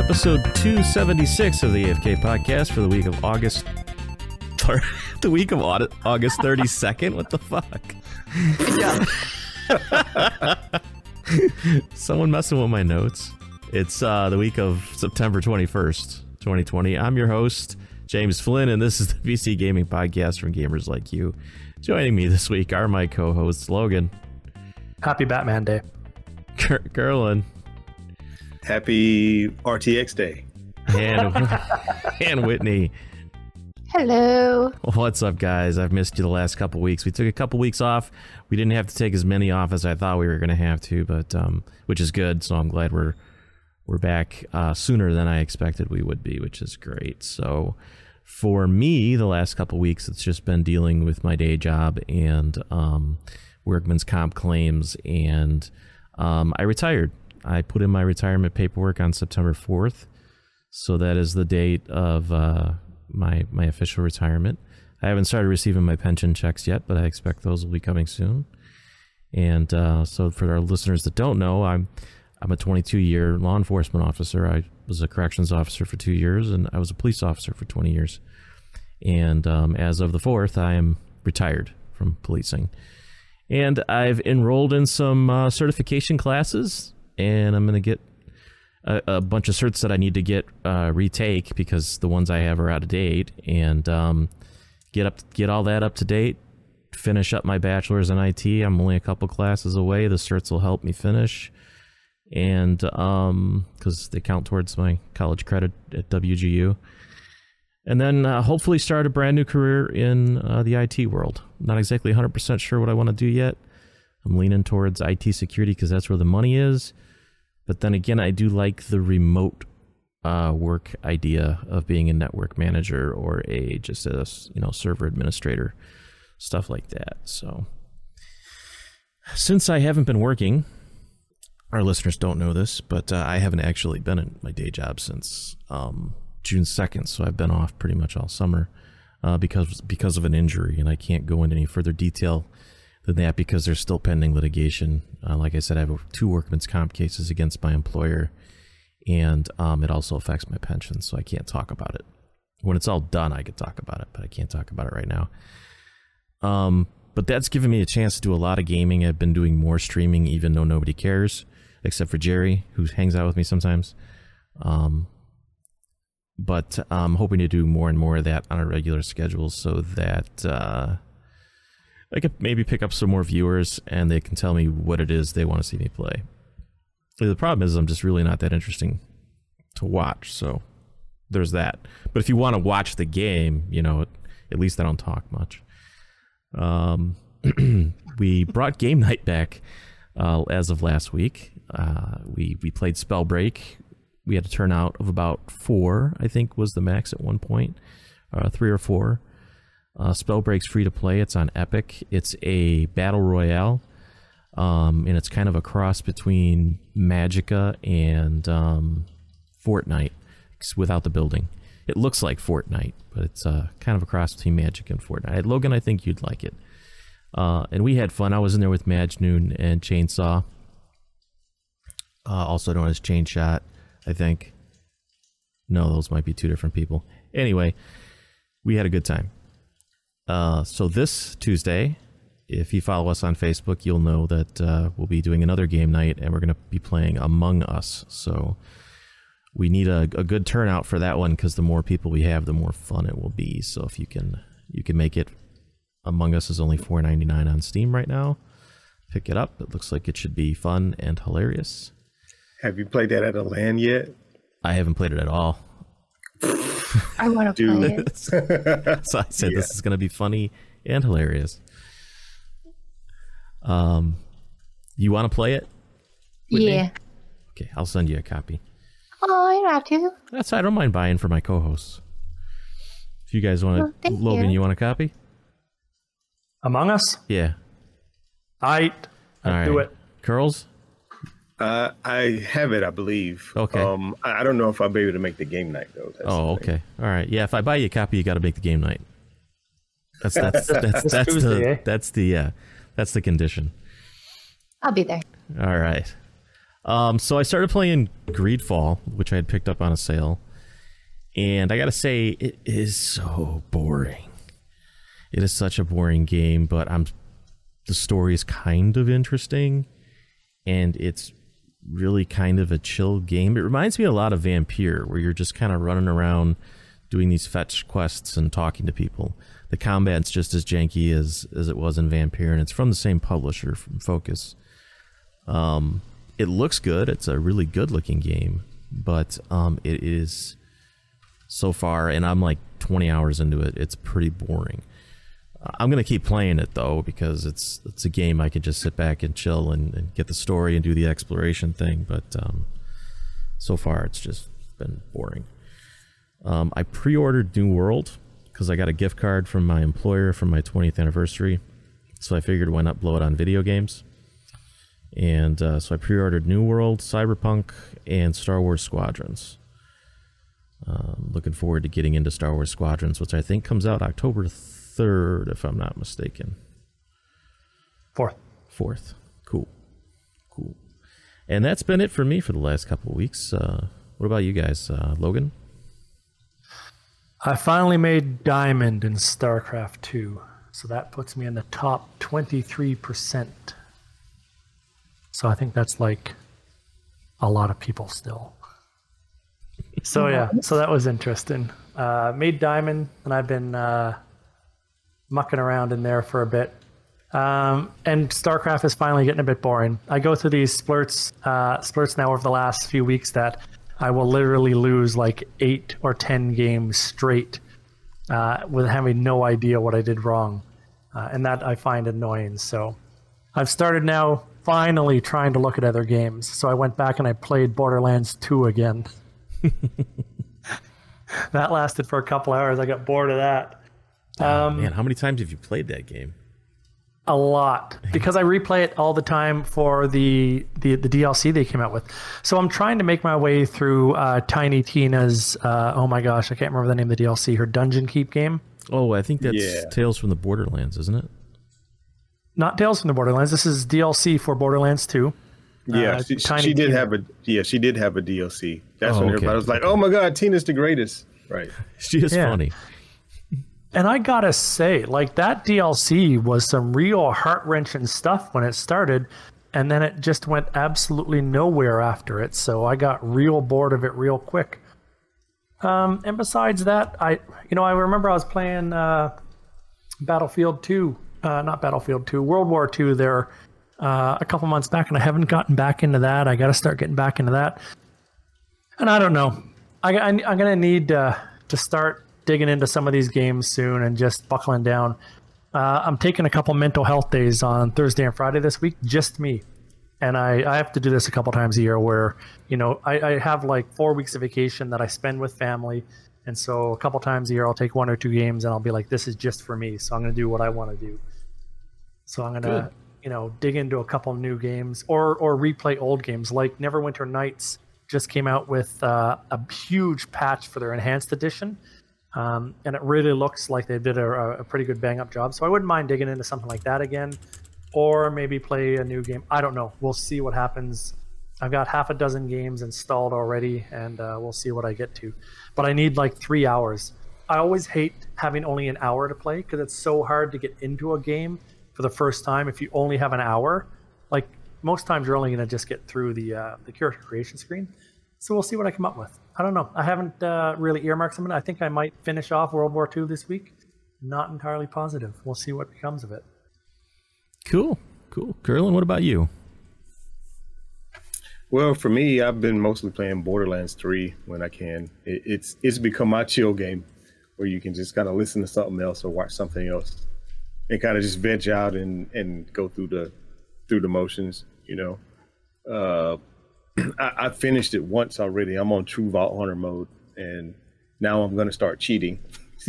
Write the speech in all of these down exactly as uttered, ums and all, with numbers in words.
episode two seventy-six of the A F K podcast for the week of August. The week of August thirty-second? What the fuck? Yeah. Someone messing with my notes. It's uh, the week of September twenty-first, twenty twenty. I'm your host, James Flynn, and this is the P C Gaming Podcast from gamers like you. Joining me this week are my co-hosts, Logan. Happy Batman Day. Ger- Gerlin. Happy R T X Day. And, and Whitney. Hello. What's up, guys? I've missed you the last couple weeks. We took a couple weeks off. We didn't have to take as many off as I thought we were going to have to, but um, which is good. So I'm glad we're we're back uh, sooner than I expected we would be, which is great. So for me, the last couple weeks, it's just been dealing with my day job and um, workman's comp claims, and um, I retired. I put in my retirement paperwork on September fourth, so that is the date of uh, my my official retirement. I haven't started receiving my pension checks yet, but I expect those will be coming soon. And uh, so for our listeners that don't know, I'm I'm a twenty-two year law enforcement officer. I was a corrections officer for two years, and I was a police officer for twenty years. And um, as of the fourth, I am retired from policing. And I've enrolled in some uh, certification classes, and I'm going to get a, a bunch of certs that I need to get uh, retake because the ones I have are out of date, and um, get up, get all that up to date. Finish up my bachelor's in I T. I'm only a couple classes away. The certs will help me finish, and um, because they count towards my college credit at W G U. And then uh, hopefully start a brand new career in uh, the I T world. Not exactly one hundred percent sure what I want to do yet. I'm leaning towards I T security because that's where the money is. But then again, I do like the remote uh, work idea of being a network manager or a just a you know server administrator, stuff like that. So since I haven't been working, our listeners don't know this, but uh, I haven't actually been in my day job since um, June second. So I've been off pretty much all summer uh, because because of an injury, and I can't go into any further detail than that because there's still pending litigation. Uh, like I said, I have two workman's comp cases against my employer, and um, it also affects my pension, so I can't talk about it. When it's all done, I could talk about it, but I can't talk about it right now. Um, but that's given me a chance to do a lot of gaming. I've been doing more streaming, even though nobody cares, except for Jerry, who hangs out with me sometimes. Um, but I'm hoping to do more and more of that on a regular schedule so that uh, I could maybe pick up some more viewers and they can tell me what it is they want to see me play. The problem is I'm just really not that interesting to watch, so there's that. But if you want to watch the game, you know, at least I don't talk much. Um, we brought game night back uh, as of last week. Uh, we, we played Spellbreak. We had a turnout of about four, I think was the max at one point, uh, three or four. Uh, Spellbreak's free to play. It's on Epic. It's a battle royale, um, and it's kind of a cross between Magicka and um, Fortnite without the building. It looks like Fortnite, but it's uh, kind of a cross between Magicka and Fortnite. Logan, I think you'd like it. Uh, and we had fun. I was in there with Majnoon and Chainsaw, uh, also known as Chainshot, I think. No, those might be two different people. Anyway, we had a good time. Uh, so this Tuesday, if you follow us on Facebook, you'll know that uh, we'll be doing another game night, and we're going to be playing Among Us. So we need a, a good turnout for that one because the more people we have, the more fun it will be. So if you can, you can make it. Among Us is only four ninety-nine on Steam right now. Pick it up. It looks like it should be fun and hilarious. Have you played that at a LAN yet? I haven't played it at all. I want to play it. So I said, yeah. This is going to be funny and hilarious. Um, you want to play it? Yeah. Me? Okay, I'll send you a copy. Oh, you don't have to. That's I don't mind buying for my co-hosts. If you guys want to, well, Logan, you. you want a copy? Among Us? Yeah. I All do right. it. Curls? Uh, I have it, I believe. Okay. Um, I I don't know if I'll be able to make the game night though. That's Oh, the thing. okay. All right. Yeah, if I buy you a copy, you got to make the game night. That's that's that's This that's Tuesday, the eh? that's the uh, that's the condition. I'll be there. All right. Um, so I started playing Greedfall, which I had picked up on a sale, and I gotta say it is so boring. It is such a boring game, but I'm the story is kind of interesting, and it's really kind of a chill game. It reminds me a lot of Vampire, where you're just kind of running around doing these fetch quests and talking to people. The combat's just as janky as as it was in Vampire, and it's from the same publisher, from Focus. Um, it looks good. It's a really good-looking game, but um, it is so far, and I'm like twenty hours into it. It's pretty boring. Uh, I'm gonna keep playing it though, because it's it's a game I could just sit back and chill and, and get the story and do the exploration thing. But um, so far, it's just been boring. Um, I pre-ordered New World because I got a gift card from my employer from my twentieth anniversary, so I figured why not blow it on video games. And uh, so I pre-ordered New World, Cyberpunk, and Star Wars Squadrons. Um, looking forward to getting into Star Wars Squadrons, which I think comes out October third, if I'm not mistaken. Fourth. Fourth. Cool. Cool. And that's been it for me for the last couple of weeks. Uh, what about you guys? Uh, Logan? I finally made Diamond in StarCraft two, so that puts me in the top twenty-three percent. So I think that's like a lot of people still. So yeah, so that was interesting. Uh, made Diamond, and I've been uh, mucking around in there for a bit. Um, and StarCraft is finally getting a bit boring. I go through these splurts, uh, splurts now over the last few weeks that I will literally lose like eight or ten games straight uh, with having no idea what I did wrong. Uh, and that I find annoying. So I've started now finally trying to look at other games. So I went back and I played Borderlands two again. That lasted for a couple hours. I got bored of that. Um, oh, man, how many times have you played that game? A lot, because I replay it all the time for the, the the D L C they came out with. So I'm trying to make my way through uh, Tiny Tina's, uh, oh my gosh, I can't remember the name of the D L C, her Dungeon Keep game. Oh, I think that's Yeah. Tales from the Borderlands, isn't it? Not Tales from the Borderlands. This is D L C for Borderlands two. Yeah, Uh, she, Tiny she did Tina. have a yeah, she did have a D L C. That's Oh, when okay. everybody was like, "Oh my God, Tina's the greatest!" Right? She is Yeah. funny. And I gotta say, like, that D L C was some real heart-wrenching stuff when it started, and then it just went absolutely nowhere after it. So I got real bored of it real quick. Um, and besides that, I, you know, I remember I was playing uh, Battlefield two, uh, not Battlefield two, World War two there uh, a couple months back, and I haven't gotten back into that. I got to start getting back into that. And I don't know. I, I, I'm going to need uh, to start digging into some of these games soon and just buckling down. Uh, I'm taking a couple mental health days on Thursday and Friday this week, just me. And I, I have to do this a couple times a year where, you know, I, I have like four weeks of vacation that I spend with family. And so a couple times a year, I'll take one or two games and I'll be like, this is just for me. So I'm going to do what I want to do. So I'm going to, you know, dig into a couple new games or, or replay old games like Neverwinter Nights just came out with uh, a huge patch for their enhanced edition. Um, and it really looks like they did a, a pretty good bang up job. So I wouldn't mind digging into something like that again, or maybe play a new game. I don't know. We'll see what happens. I've got half a dozen games installed already, and uh, we'll see what I get to. But I need like three hours. I always hate having only an hour to play because it's so hard to get into a game for the first time if you only have an hour. Like most times you're only going to just get through the uh, the character creation screen. So we'll see what I come up with. I don't know. I haven't uh, really earmarked something. I think I might finish off World War two this week. Not entirely positive. We'll see what becomes of it. Cool. Cool. Curlin, what about you? Well, for me, I've been mostly playing Borderlands three when I can. It, it's it's become my chill game where you can just kind of listen to something else or watch something else and kind of just veg out and, and go through the through the motions, you know. Uh, I, I finished it once already. I'm on True Vault Hunter mode, and now I'm going to start cheating.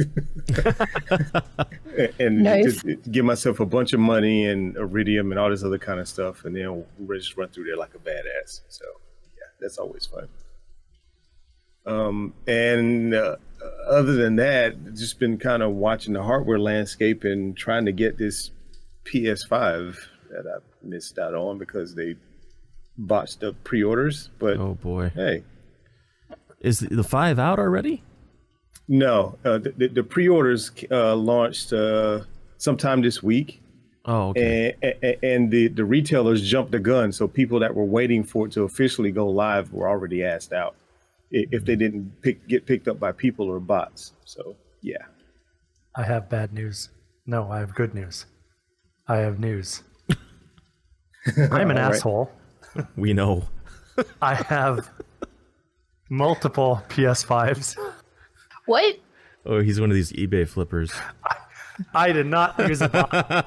and Nice. just give myself a bunch of money and iridium and all this other kind of stuff, and then we'll just run through there like a badass. So yeah, that's always fun. Um, and uh, other than that, just been kind of watching the hardware landscape and trying to get this P S five that I missed out on because they botched the pre-orders. But Oh boy. hey, Is the, the five out already? no, uh, the, the, the pre-orders uh, launched uh, sometime this week. Oh, okay. And, and, and the, the retailers jumped the gun. So people that were waiting for it to officially go live were already asked out i- if they didn't pick, get picked up by people or bots. So, yeah. I have bad news. No, I have good news. I have news. I'm an All right. asshole. We know. I have multiple P S fives. What? Oh, he's one of these eBay flippers. I did not use it.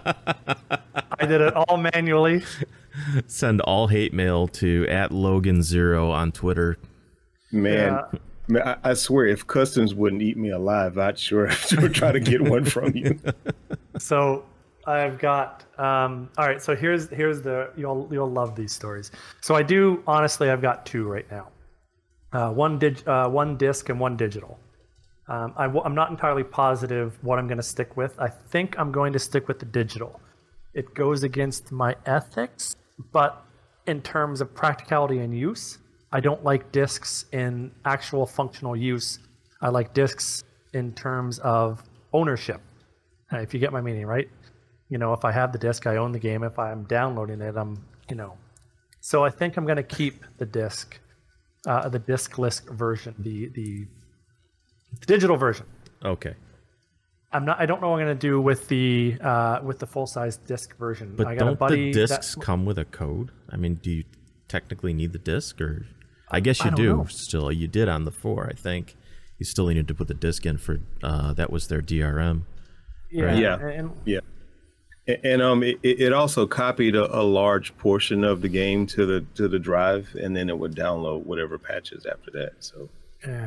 I did it all manually. Send all hate mail to at Logan Zero on Twitter. Man, Yeah. man I, I swear, if customs wouldn't eat me alive, I'd sure, sure try to get one from you. So I've got um, all right. So here's here's the you'll you'll love these stories. So I do honestly, I've got two right now. Uh, one dig, uh, one disc and one digital. Um, I w- I'm not entirely positive what I'm going to stick with. I think I'm going to stick with the digital. It goes against my ethics, but in terms of practicality and use, I don't like discs in actual functional use. I like discs in terms of ownership. Uh, If you get my meaning, right? You know, if I have the disc, I own the game. If I'm downloading it, I'm, you know. So I think I'm going to keep the disc, uh, the discless version, the the digital version. Okay. I'm not. I don't know what I'm going to do with the uh, with the full size disc version. But I got a don't buddy the discs that, come with a code? I mean, do you technically need the disc, or I guess you I don't do know. still. You did on the four, I think. You still needed to put the disc in for uh, that was their D R M. yeah, right? Yeah. and, Yeah. And, and um, it, it also copied a, a large portion of the game to the to the drive, and then it would download whatever patches after that. So Yeah.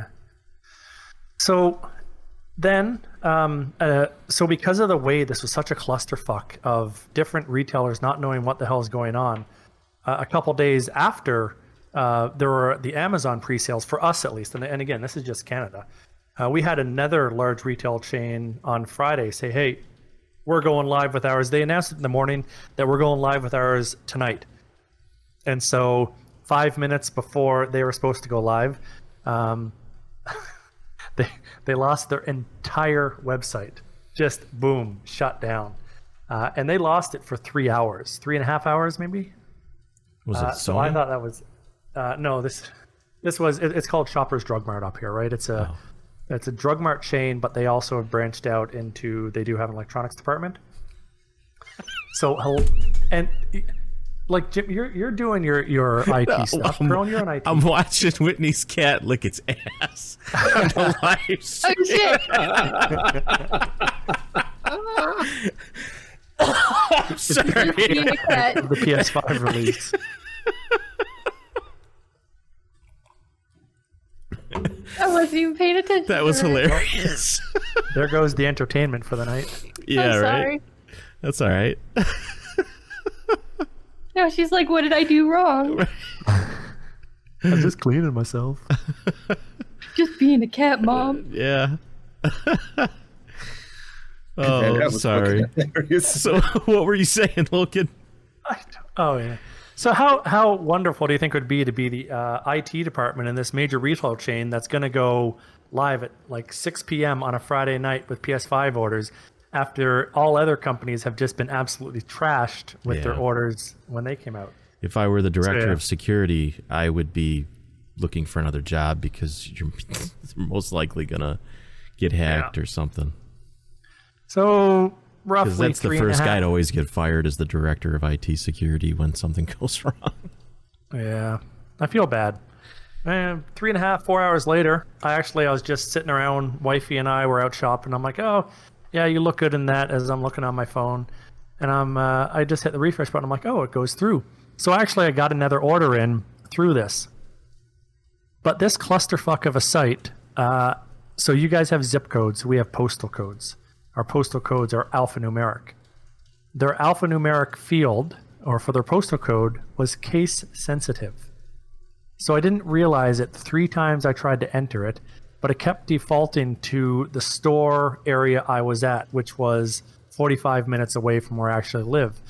So then, um, uh, so because of the way this was such a clusterfuck of different retailers not knowing what the hell is going on, uh, a couple days after uh, there were the Amazon pre-sales for us at least, and, and again, this is just Canada. Uh, we had another large retail chain on Friday say, "Hey, we're going live with ours." They announced it in the morning that we're going live with ours tonight, and so five minutes before they were supposed to go live. Um, They they lost their entire website. Just boom, shut down. Uh, and they lost it for three hours, three and a half hours maybe. Was Uh, it so I Sony? thought that was uh, no. This this was it, it's called Shoppers Drug Mart up here, right? It's a it's a drug mart chain, but they also have branched out into they do have an electronics department. So hel- and like Jim, you're you're doing your your I T stuff. I'm- Crone, you're an I T. I'm watching Whitney's cat lick its ass on the live Oh stream. shit! I'm sorry. Being a cat. The P S five release. I wasn't even paying attention. That was to it. hilarious. There goes the entertainment for the night. Yeah, I'm right. sorry. That's all right. No, she's like, "What did I do wrong?" I'm just cleaning myself. Just being a cat, mom. Yeah. Man, Oh, that I'm was sorry. fucking hilarious. So, what were you saying, Logan? Oh yeah. So how how wonderful do you think it would be to be the uh, I T department in this major retail chain that's going to go live at like six p.m. on a Friday night with P S five orders, after all other companies have just been absolutely trashed with their Yeah. orders when they came out? If I were the director yeah. of security, I would be looking for another job because you're most likely gonna get hacked or something. So Because roughly that's the three and a first guy half- to always get fired as the director of I T security when something goes wrong. Yeah, I feel bad. And three and a half, four hours later, I actually I was just sitting around. Wifey and I were out shopping. I'm like, oh, yeah, you look good in that. As I'm looking on my phone, and I'm uh, I just hit the refresh button. I'm like, oh, it goes through. So actually, I got another order in through this. But this clusterfuck of a site. Uh, so you guys have zip codes. We have postal codes. Our postal codes are alphanumeric. Their alphanumeric field, or for their postal code, was case sensitive. So I didn't realize it three times I tried to enter it, but it kept defaulting to the store area I was at, which was forty-five minutes away from where I actually live.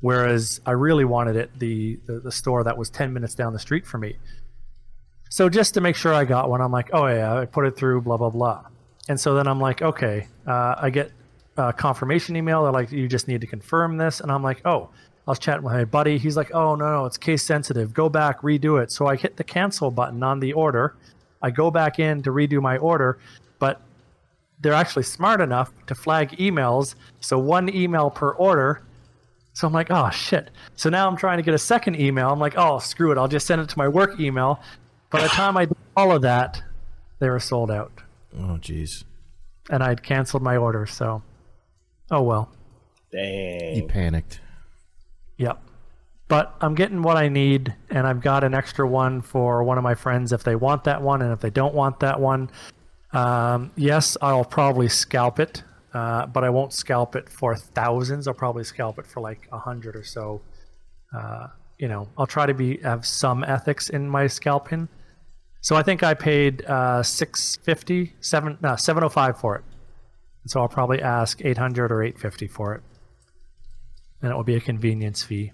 whereas I really wanted it the, the the store that was ten minutes down the street from me. So just to make sure I got one, I'm like, oh yeah, I put it through, blah blah blah. And so then I'm like, okay, uh, I get a confirmation email. They're like, you just need to confirm this, and I'm like, oh. I was chatting with my buddy. He's like, oh, no, no, it's case sensitive. Go back, redo it. So I hit the cancel button on the order. I go back in to redo my order, but they're actually smart enough to flag emails. So one email per order. So I'm like, oh, shit. So now I'm trying to get a second email. I'm like, oh, screw it. I'll just send it to my work email. By the time I did all of that, they were sold out. Oh, geez. And I'd canceled my order. So, oh, well. Dang. You panicked. Yep. But I'm getting what I need, and I've got an extra one for one of my friends if they want that one, and if they don't want that one, um, yes, I'll probably scalp it, uh, but I won't scalp it for thousands. I'll probably scalp it for like a hundred or so. Uh, you know, I'll try to be have some ethics in my scalping. So I think I paid uh, six fifty, seven, no, seven oh five for it. So I'll probably ask eight hundred or eight fifty for it. And it will be a convenience fee.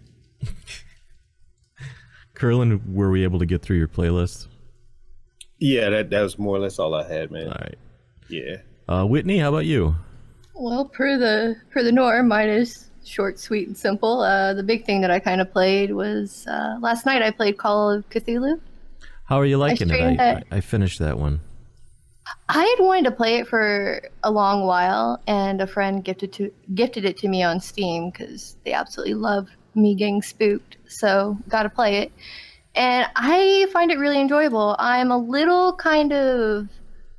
Curlin, were we able to get through your playlist? Yeah, that that was more or less all I had, man. All right. Yeah. Uh, Whitney, how about you? Well, per the per the norm, mine is short, sweet, and simple. Uh, the big thing that I kind of played was uh, last night. I played Call of Cthulhu. How are you liking it? streamed I, it. I, I finished that one. I had wanted to play it for a long while, and a friend gifted to gifted it to me on Steam because they absolutely love me getting spooked. So got to play it, and I find it really enjoyable. I'm a little kind of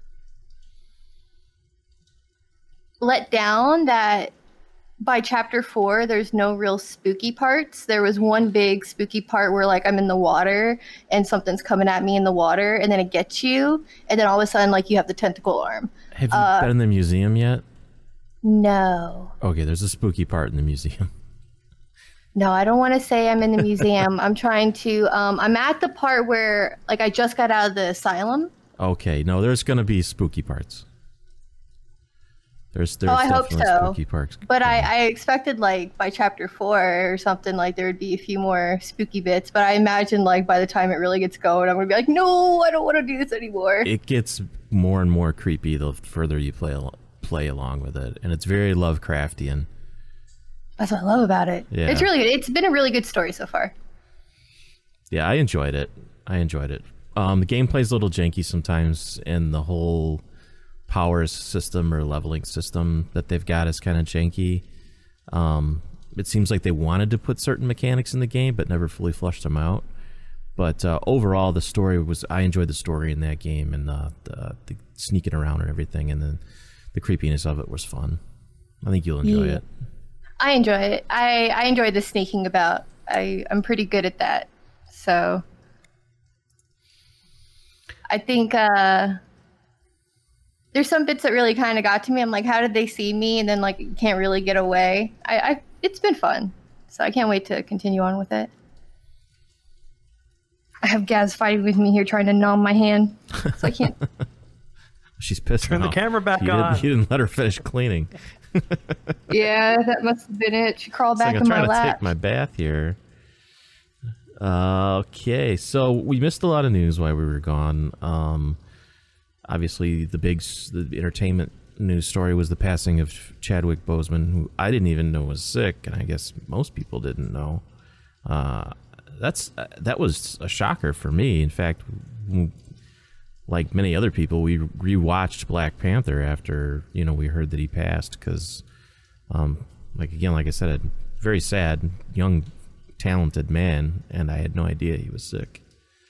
let down that by chapter four, there's no real spooky parts. There was one big spooky part where like I'm in the water and something's coming at me in the water, and then it gets you, and then all of a sudden like you have the tentacle arm. Have you Uh, been in the museum yet? No. Okay, there's a spooky part in the museum. No, I don't want to say I'm in the museum. I'm trying to, um, I'm at the part where like I just got out of the asylum. Okay, no, there's gonna be spooky parts. There's there's Oh, I hope definitely so. spooky parts. But I, coming. I expected like by chapter four or something like there would be a few more spooky bits. But I imagine like by the time it really gets going, I'm gonna be like, no, I don't want to do this anymore. It gets more and more creepy the further you play al- play along with it, and it's very Lovecraftian. That's what I love about it. Yeah. It's really good. It's been a really good story so far. Yeah, I enjoyed it. I enjoyed it. Um, the gameplay's a little janky sometimes, and the whole power system or leveling system that they've got is kind of janky. Um, it seems like they wanted to put certain mechanics in the game, but never fully flushed them out. But uh, overall, the story was, I enjoyed the story in that game, and uh, the, the sneaking around and everything, and then the creepiness of it was fun. I think you'll enjoy Yeah. it. I enjoy it. I, I enjoy the sneaking about. I, I'm pretty good at that. So I think uh, there's some bits that really kind of got to me. I'm like, how did they see me? And then like you can't really get away. I, I it's been fun. So I can't wait to continue on with it. I have Gaz fighting with me here trying to numb my hand. So I can't. She's pissed. Turn the now. camera back you on. Didn't, you didn't let her finish cleaning. Yeah, that must have been it. She crawled It's back like I'm in my trying to lap. take my bath here. Uh, okay, so we missed a lot of news while we were gone. Um, obviously, the big s- the entertainment news story was the passing of Chadwick Boseman, who I didn't even know was sick, and I guess most people didn't know. Uh, that's uh, that was a shocker for me. In fact, w- like many other people, we rewatched Black Panther after you know we heard that he passed because, um, like again, like I said, a very sad young, talented man, and I had no idea he was sick.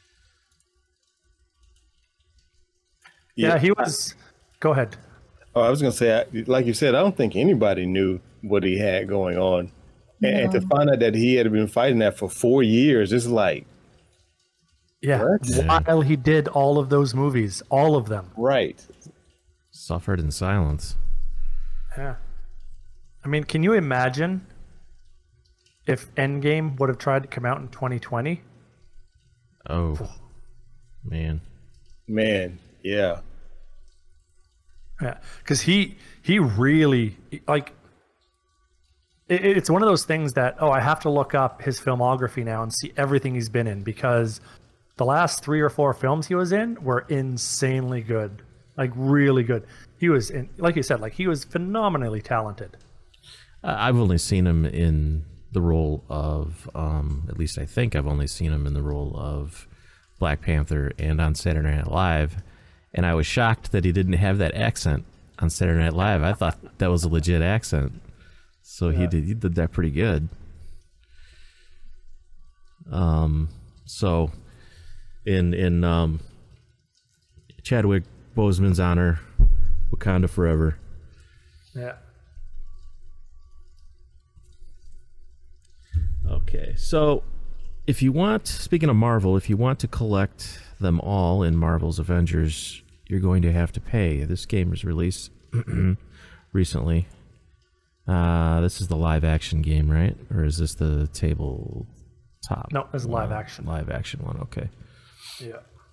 Yeah, he was. Go ahead. Oh, I was gonna say, I- like you said, I don't think anybody knew what he had going on, and, and to find out that he had been fighting that for four years, it's like, Yeah, What? Yeah. while he did all of those movies, all of them. right? Suffered in silence. Yeah. I mean, can you imagine if Endgame would have tried to come out in twenty twenty? Oh, man. Man, yeah, Yeah, because he he really like it, it's one of those things that, oh, I have to look up his filmography now and see everything he's been in, because the last three or four films he was in were insanely good, like really good. He was in, like you said, like he was phenomenally talented. Uh, I've only seen him in the role of, um, at least I think I've only seen him in the role of Black Panther and on Saturday Night Live, and I was shocked that he didn't have that accent on Saturday Night Live. I thought that was a legit accent, so yeah. he did he did that pretty good. Um, so in in um, Chadwick Boseman's honor, Wakanda forever. Yeah. Okay, so if you want, speaking of Marvel, if you want to collect them all in Marvel's Avengers, you're going to have to pay. This game was released recently. Uh, this is the live action game, right? Or is this the tabletop? No, it's live action. Live action one, okay. Yeah.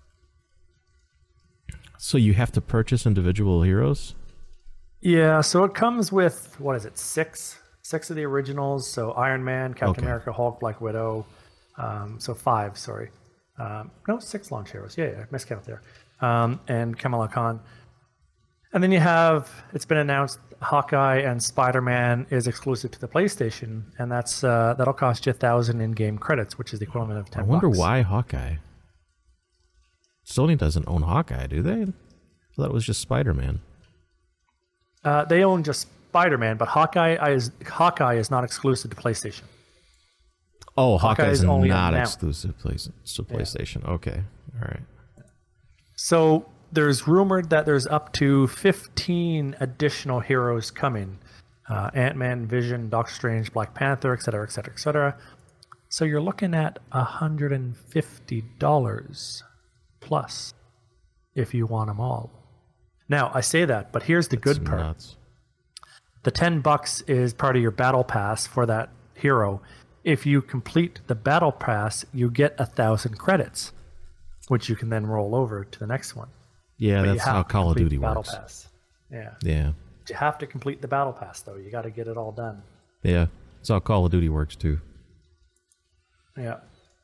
So you have to purchase individual heroes? Yeah, so it comes with, what is it, six? Six of the originals. So Iron Man, Captain Okay. America, Hulk, Black Widow. Um, so five, sorry. Um, no, six launch heroes. Yeah, yeah, miscount there. Um, and Kamala Khan. And then you have, it's been announced, Hawkeye and Spider-Man is exclusive to the PlayStation, and that's uh, that'll cost you a thousand in-game credits, which is the equivalent of ten. I wonder bucks. why Hawkeye. Sony doesn't own Hawkeye, do they? I thought it was just Spider-Man. Uh, they own just Spider-Man, but Hawkeye is Hawkeye is not exclusive to PlayStation. Oh, Hawkeye Hawkeye's is only not on now. exclusive play- to PlayStation. Okay, all right. So there's rumored that there's up to fifteen additional heroes coming. Uh, Ant-Man, Vision, Doctor Strange, Black Panther, et cetera, et cetera, et cetera. So you're looking at one hundred fifty dollars plus if you want them all. Now, I say that, but here's the That's good part. nuts. The ten bucks is part of your battle pass for that hero. If you complete the battle pass, you get a thousand credits, which you can then roll over to the next one. Yeah, But you that's have how to Call of complete Duty the battle works. pass. Yeah. Yeah, You have to complete the battle pass, though. You got to get it all done. yeah. That's how Call of Duty works too. Yeah.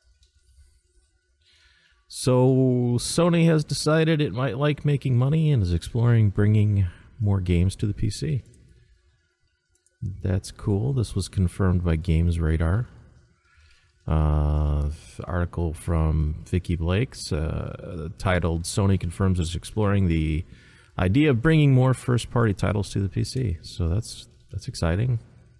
So Sony has decided it might like making money and is exploring bringing more games to the P C. That's cool. This was confirmed by Games Radar. Uh, article from Vicky Blake's uh, titled "Sony confirms it's exploring the idea of bringing more first-party titles to the P C." So that's that's exciting.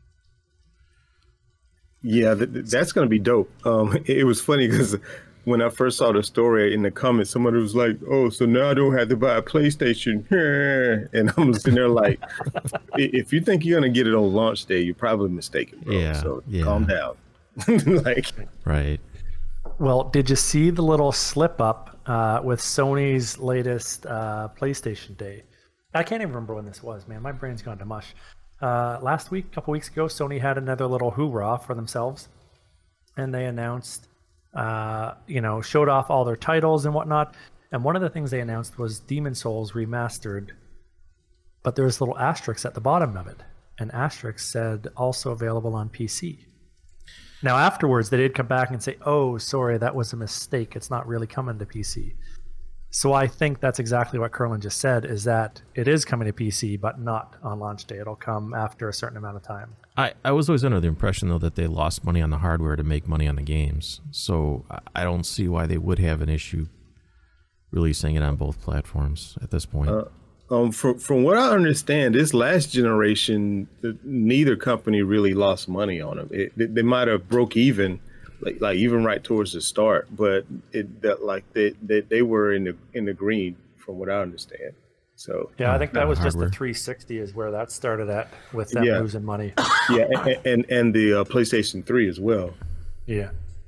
Yeah, th- th- that's going to be dope. Um, it, it was funny because when I first saw the story in the comments, somebody was like, "Oh, so now I don't have to buy a PlayStation." And I'm sitting there like, "I- if you think you're going to get it on launch day, you're probably mistaken, bro. Yeah, So yeah. calm down." Like, Right. Well, did you see the little slip up uh, with Sony's latest uh, PlayStation Day? I can't even remember when this was, man. My brain's gone to mush. Uh, last week, a couple weeks ago, Sony had another little hoorah for themselves, and they announced, uh, you know, showed off all their titles and whatnot. And one of the things they announced was Demon Souls Remastered, but there was little asterisks at the bottom of it, and asterisks said also available on P C. Now, afterwards, they did come back and say, "Oh, sorry, that was a mistake. It's not really coming to P C." So I think that's exactly what Curlin just said, is that it is coming to P C, but not on launch day. It'll come after a certain amount of time. I, I was always under the impression, though, that they lost money on the hardware to make money on the games. So I- I don't see why they would have an issue releasing it on both platforms at this point. Uh, um, from from what I understand, this last generation, th- neither company really lost money on them. It, they, they might have broke even, like like even right towards the start, but it that like they, they they were in the in the green from what I understand. So Yeah, I think that uh, was just hardware. the three sixty is where that started at, with them Yeah. losing money. yeah, and and, and the uh, PlayStation three as well. Yeah.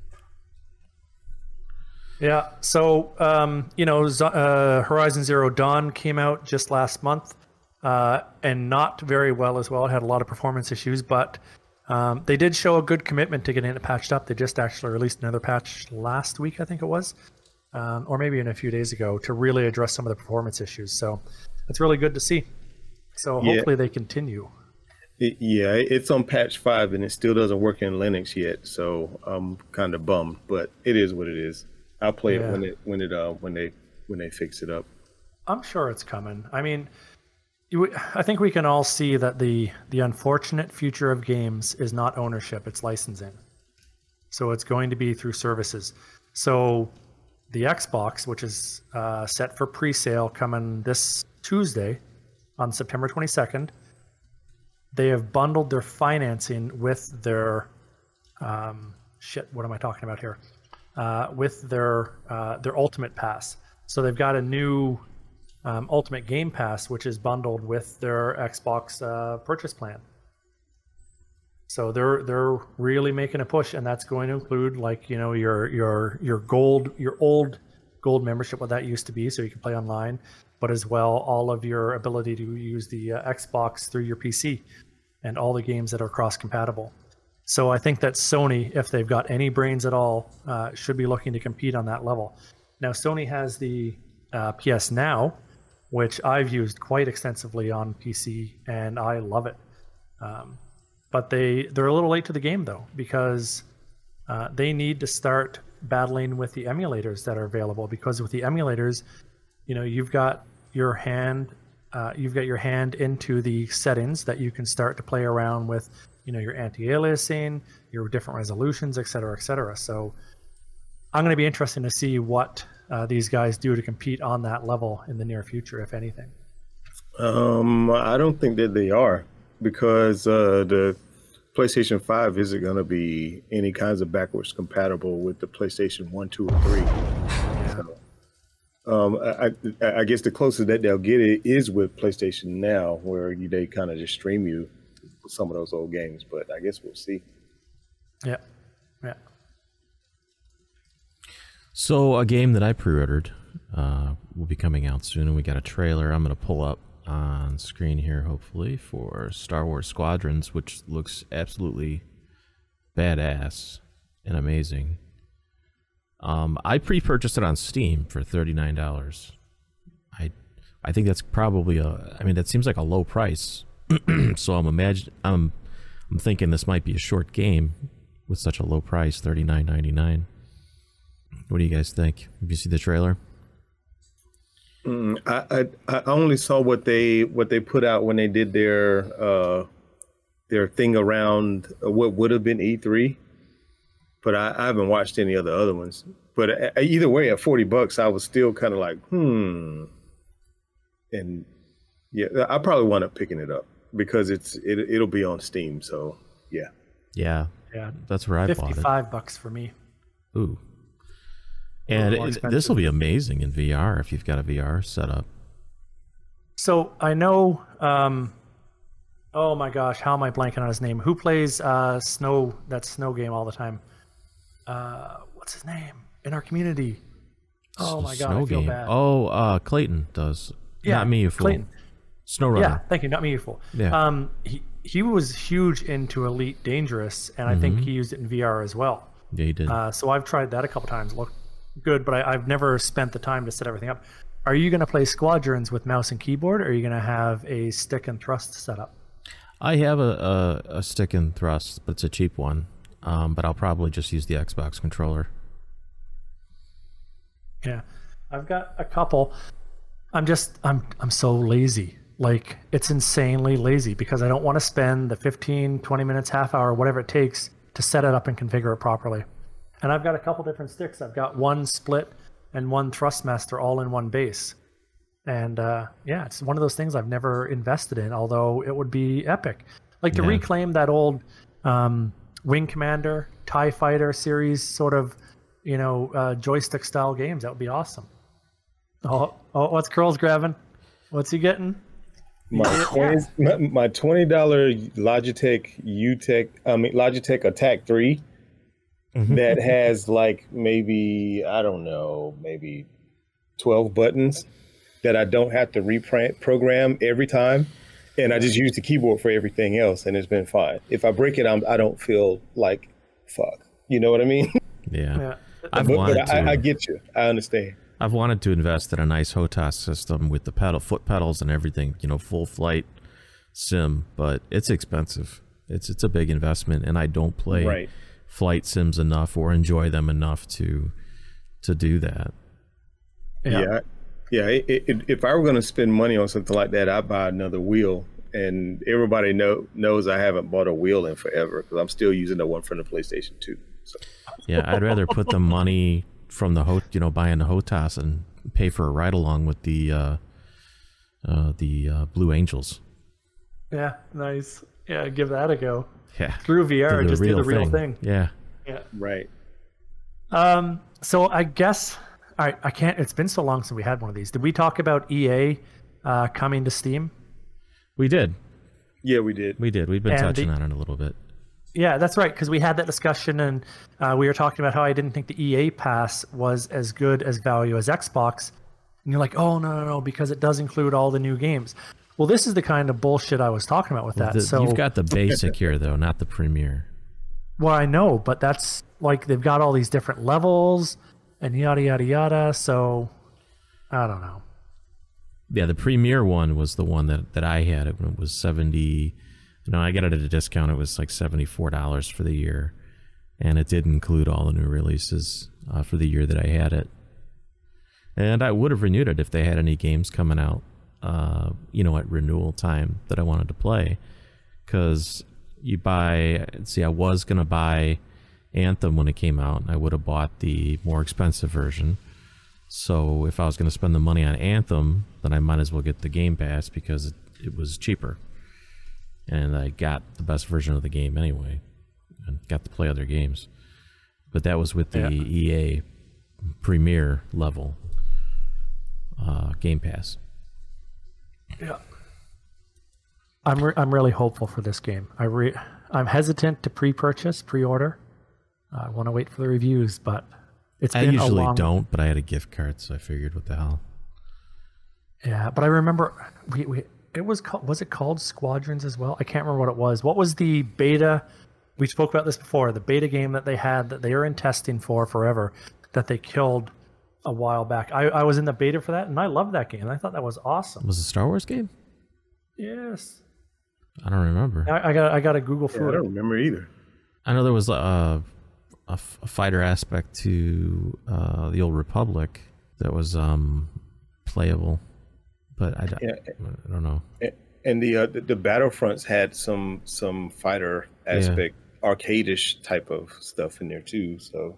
Yeah. So, um, you know, Z- uh, Horizon Zero Dawn came out just last month, uh, and not very well as well. It had a lot of performance issues, but um, they did show a good commitment to getting it patched up. They just actually released another patch last week, I think it was, um, or maybe in a few days ago, to really address some of the performance issues. So it's really good to see. So Yeah. hopefully they continue. It, yeah, it's on patch five and it still doesn't work in Linux yet, so I'm kind of bummed. But it is what it is. I'll play Yeah. it when it when it uh when they when they fix it up. I'm sure it's coming. I mean, you, I think we can all see that the the unfortunate future of games is not ownership; it's licensing. So it's going to be through services. So the Xbox, which is uh, set for pre-sale coming this Tuesday on September twenty-second, they have bundled their financing with their um, shit. What am I talking about here? Uh, with their uh, their Ultimate Pass. So they've got a new um, Ultimate Game Pass, which is bundled with their Xbox uh, purchase plan. So they're they're really making a push, and that's going to include, like, you know, your your your gold your old gold membership, what that used to be, so you can play online, but as well all of your ability to use the uh, Xbox through your P C and all the games that are cross compatible. So I think that Sony, if they've got any brains at all, uh, should be looking to compete on that level. Now, Sony has the uh, P S Now, which I've used quite extensively on P C, and I love it. Um, but they, they're a little late to the game, though, because uh, they need to start battling with the emulators that are available. Because with the emulators, you know, you've got your hand, uh, you've got your hand into the settings that you can start to play around with, you know, your anti-aliasing, your different resolutions, et cetera, et cetera. So I'm going to be interested to see what uh, these guys do to compete on that level in the near future, if anything. Um, I don't think that they are, because uh, the PlayStation five isn't going to be any kinds of backwards compatible with the PlayStation one, two, or three. Yeah. So, um, I, I, I guess the closest that they'll get it is with PlayStation Now, where you, they kind of just stream you some of those old games, but I guess we'll see. Yeah, yeah. So a game that I pre-ordered uh, will be coming out soon, and we got a trailer. I'm going to pull up on screen here, hopefully, for Star Wars Squadrons, which looks absolutely badass and amazing. Um, I pre-purchased it on Steam for thirty-nine dollars. I I think that's probably a. I mean, that seems like a low price. So I'm imagine I'm I'm thinking this might be a short game with such a low price, thirty-nine ninety-nine. What do you guys think? Have you seen the trailer? Mm, I, I I only saw what they what they put out when they did their uh, their thing around what would have been E three, but I, I haven't watched any of the other ones. But uh, either way, at forty bucks, I was still kind of like, hmm. And yeah, I probably wind up picking it up because it's it it'll be on Steam. So yeah, Yeah, Yeah, that's where I bought fifty-five bucks for me. it. Ooh. And more it, expensive. this will be amazing in V R if you've got a V R setup. So I know. Um, oh my gosh, how am I blanking on his name? Who plays uh, Snow? That Snow game all the time. Uh, what's his name in our community? Oh my god, Snow I feel game. bad. Oh, uh, Clayton does. Yeah, Not me, you fool. Clayton. SnowRunner. Yeah, thank you. Not me, you fool. Yeah. Um, he he was huge into Elite Dangerous, and I Mm-hmm. think he used it in V R as well. Yeah, he did. Uh, so I've tried that a couple times. Looked good, but I, I've never spent the time to set everything up. Are you going to play Squadrons with mouse and keyboard, or are you going to have a stick and thrust setup? I have a, a, a stick and thrust, but it's a cheap one. Um, but I'll probably just use the Xbox controller. Yeah, I've got a couple. I'm just I'm I'm so lazy. Like, it's insanely lazy because I don't want to spend the fifteen, twenty minutes, half hour, whatever it takes to set it up and configure it properly. And I've got a couple different sticks. I've got one split and one Thrustmaster all in one base. And uh, yeah, it's one of those things I've never invested in, although it would be epic. Like to Yeah. reclaim that old um, Wing Commander, TIE Fighter series sort of, you know, uh, joystick style games. That would be awesome. Oh, oh, what's Curl's grabbing? What's he getting? my twenty my, my twenty dollar Logitech U Tech I mean Logitech Attack three that has like maybe I don't know maybe twelve buttons that I don't have to reprint program every time, and I just use the keyboard for everything else, and it's been fine. If I break it, I'm, I don't feel like fuck. You know what I mean? Yeah. Yeah. I've but wanted but to. I, I get you. I understand. I've wanted to invest in a nice H O T A S system with the pedal, foot pedals and everything, you know, full flight sim, but it's expensive. It's it's a big investment, and I don't play Right. flight sims enough or enjoy them enough to to do that. Yeah, yeah. yeah it, it, if I were going to spend money on something like that, I'd buy another wheel. And everybody know, knows I haven't bought a wheel in forever because I'm still using the one from the PlayStation two. So. Yeah, I'd rather put the money from the ho- you know buying the H O T A S and pay for a ride along with the uh, uh, the uh, Blue Angels. Yeah, nice. Yeah, give that a go. Yeah, Through V R, do the just do real the real thing. thing. Yeah. Yeah. Right. Um. So I guess I I can't. It's been so long since we had one of these. Did we talk about E A uh, coming to Steam? We did. Yeah, we did. We did. We've been And touching the- on it a little bit. Yeah, that's right. Because we had that discussion, and uh, we were talking about how I didn't think the E A Pass was as good as value as Xbox. And you're like, oh no, no, no, because it does include all the new games. Well, this is the kind of bullshit I was talking about with that. The- so you've got the basic here, though, not the Premier. well, I know, but that's like they've got all these different levels and yada yada yada. So I don't know. Yeah, the Premier one was the one that, that I had. It was seventy. No, I got it at a discount. It was like seventy-four dollars for the year, and it did include all the new releases uh, for the year that I had it. And I would have renewed it if they had any games coming out, uh, you know, at renewal time that I wanted to play. Because you buy, see, I was going to buy Anthem when it came out, and I would have bought the more expensive version. So if I was going to spend the money on Anthem, then I might as well get the Game Pass because it, it was cheaper. And I got the best version of the game anyway, and got to play other games. But that was with the Yeah. E A Premier level uh, Game Pass. Yeah. I'm re- I'm really hopeful for this game. I re- I'm hesitant to pre-purchase, pre-order. I want to wait for the reviews, but it's I been usually a long... don't, but I had a gift card, so I figured, what the hell. Yeah, but I remember we, we it was called, was it called Squadrons as well? I can't remember what it was. What was the beta? We spoke about this before. The beta game that they had that they were in testing for forever that they killed a while back. I, I was in the beta for that, and I loved that game. I thought that was awesome. Was it a Star Wars game? Yes. I don't remember. I, I got I got to Google Yeah, through I it. don't remember either. I know there was a, a, f- a fighter aspect to uh, the Old Republic that was um, playable, but I, don't- Yeah. I don't know. And the uh, the, the Battlefronts had some some fighter aspect, arcade-ish type of stuff in there too. So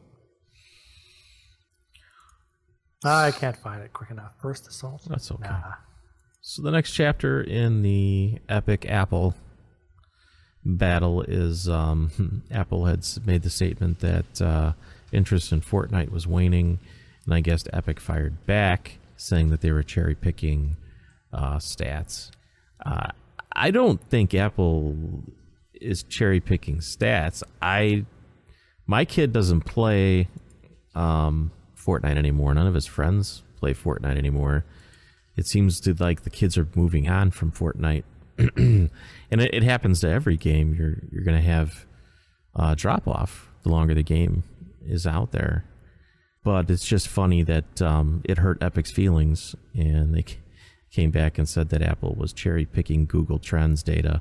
I can't find it quick enough. First Assault? That's okay. Nah. So the next chapter in the epic Apple battle is um, Apple had s- made the statement that uh, interest in Fortnite was waning, and I guess Epic fired back, saying that they were cherry picking uh, stats. Uh, I don't think Apple is cherry picking stats. I my kid doesn't play um, Fortnite anymore. None of his friends play Fortnite anymore. It seems to like the kids are moving on from Fortnite, and it, it happens to every game. You're you're going to have uh, drop off the longer the game is out there. But it's just funny that um, it hurt Epic's feelings, and they c- came back and said that Apple was cherry picking Google Trends data.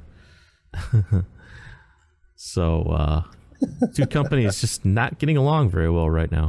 So uh, two companies just not getting along very well right now.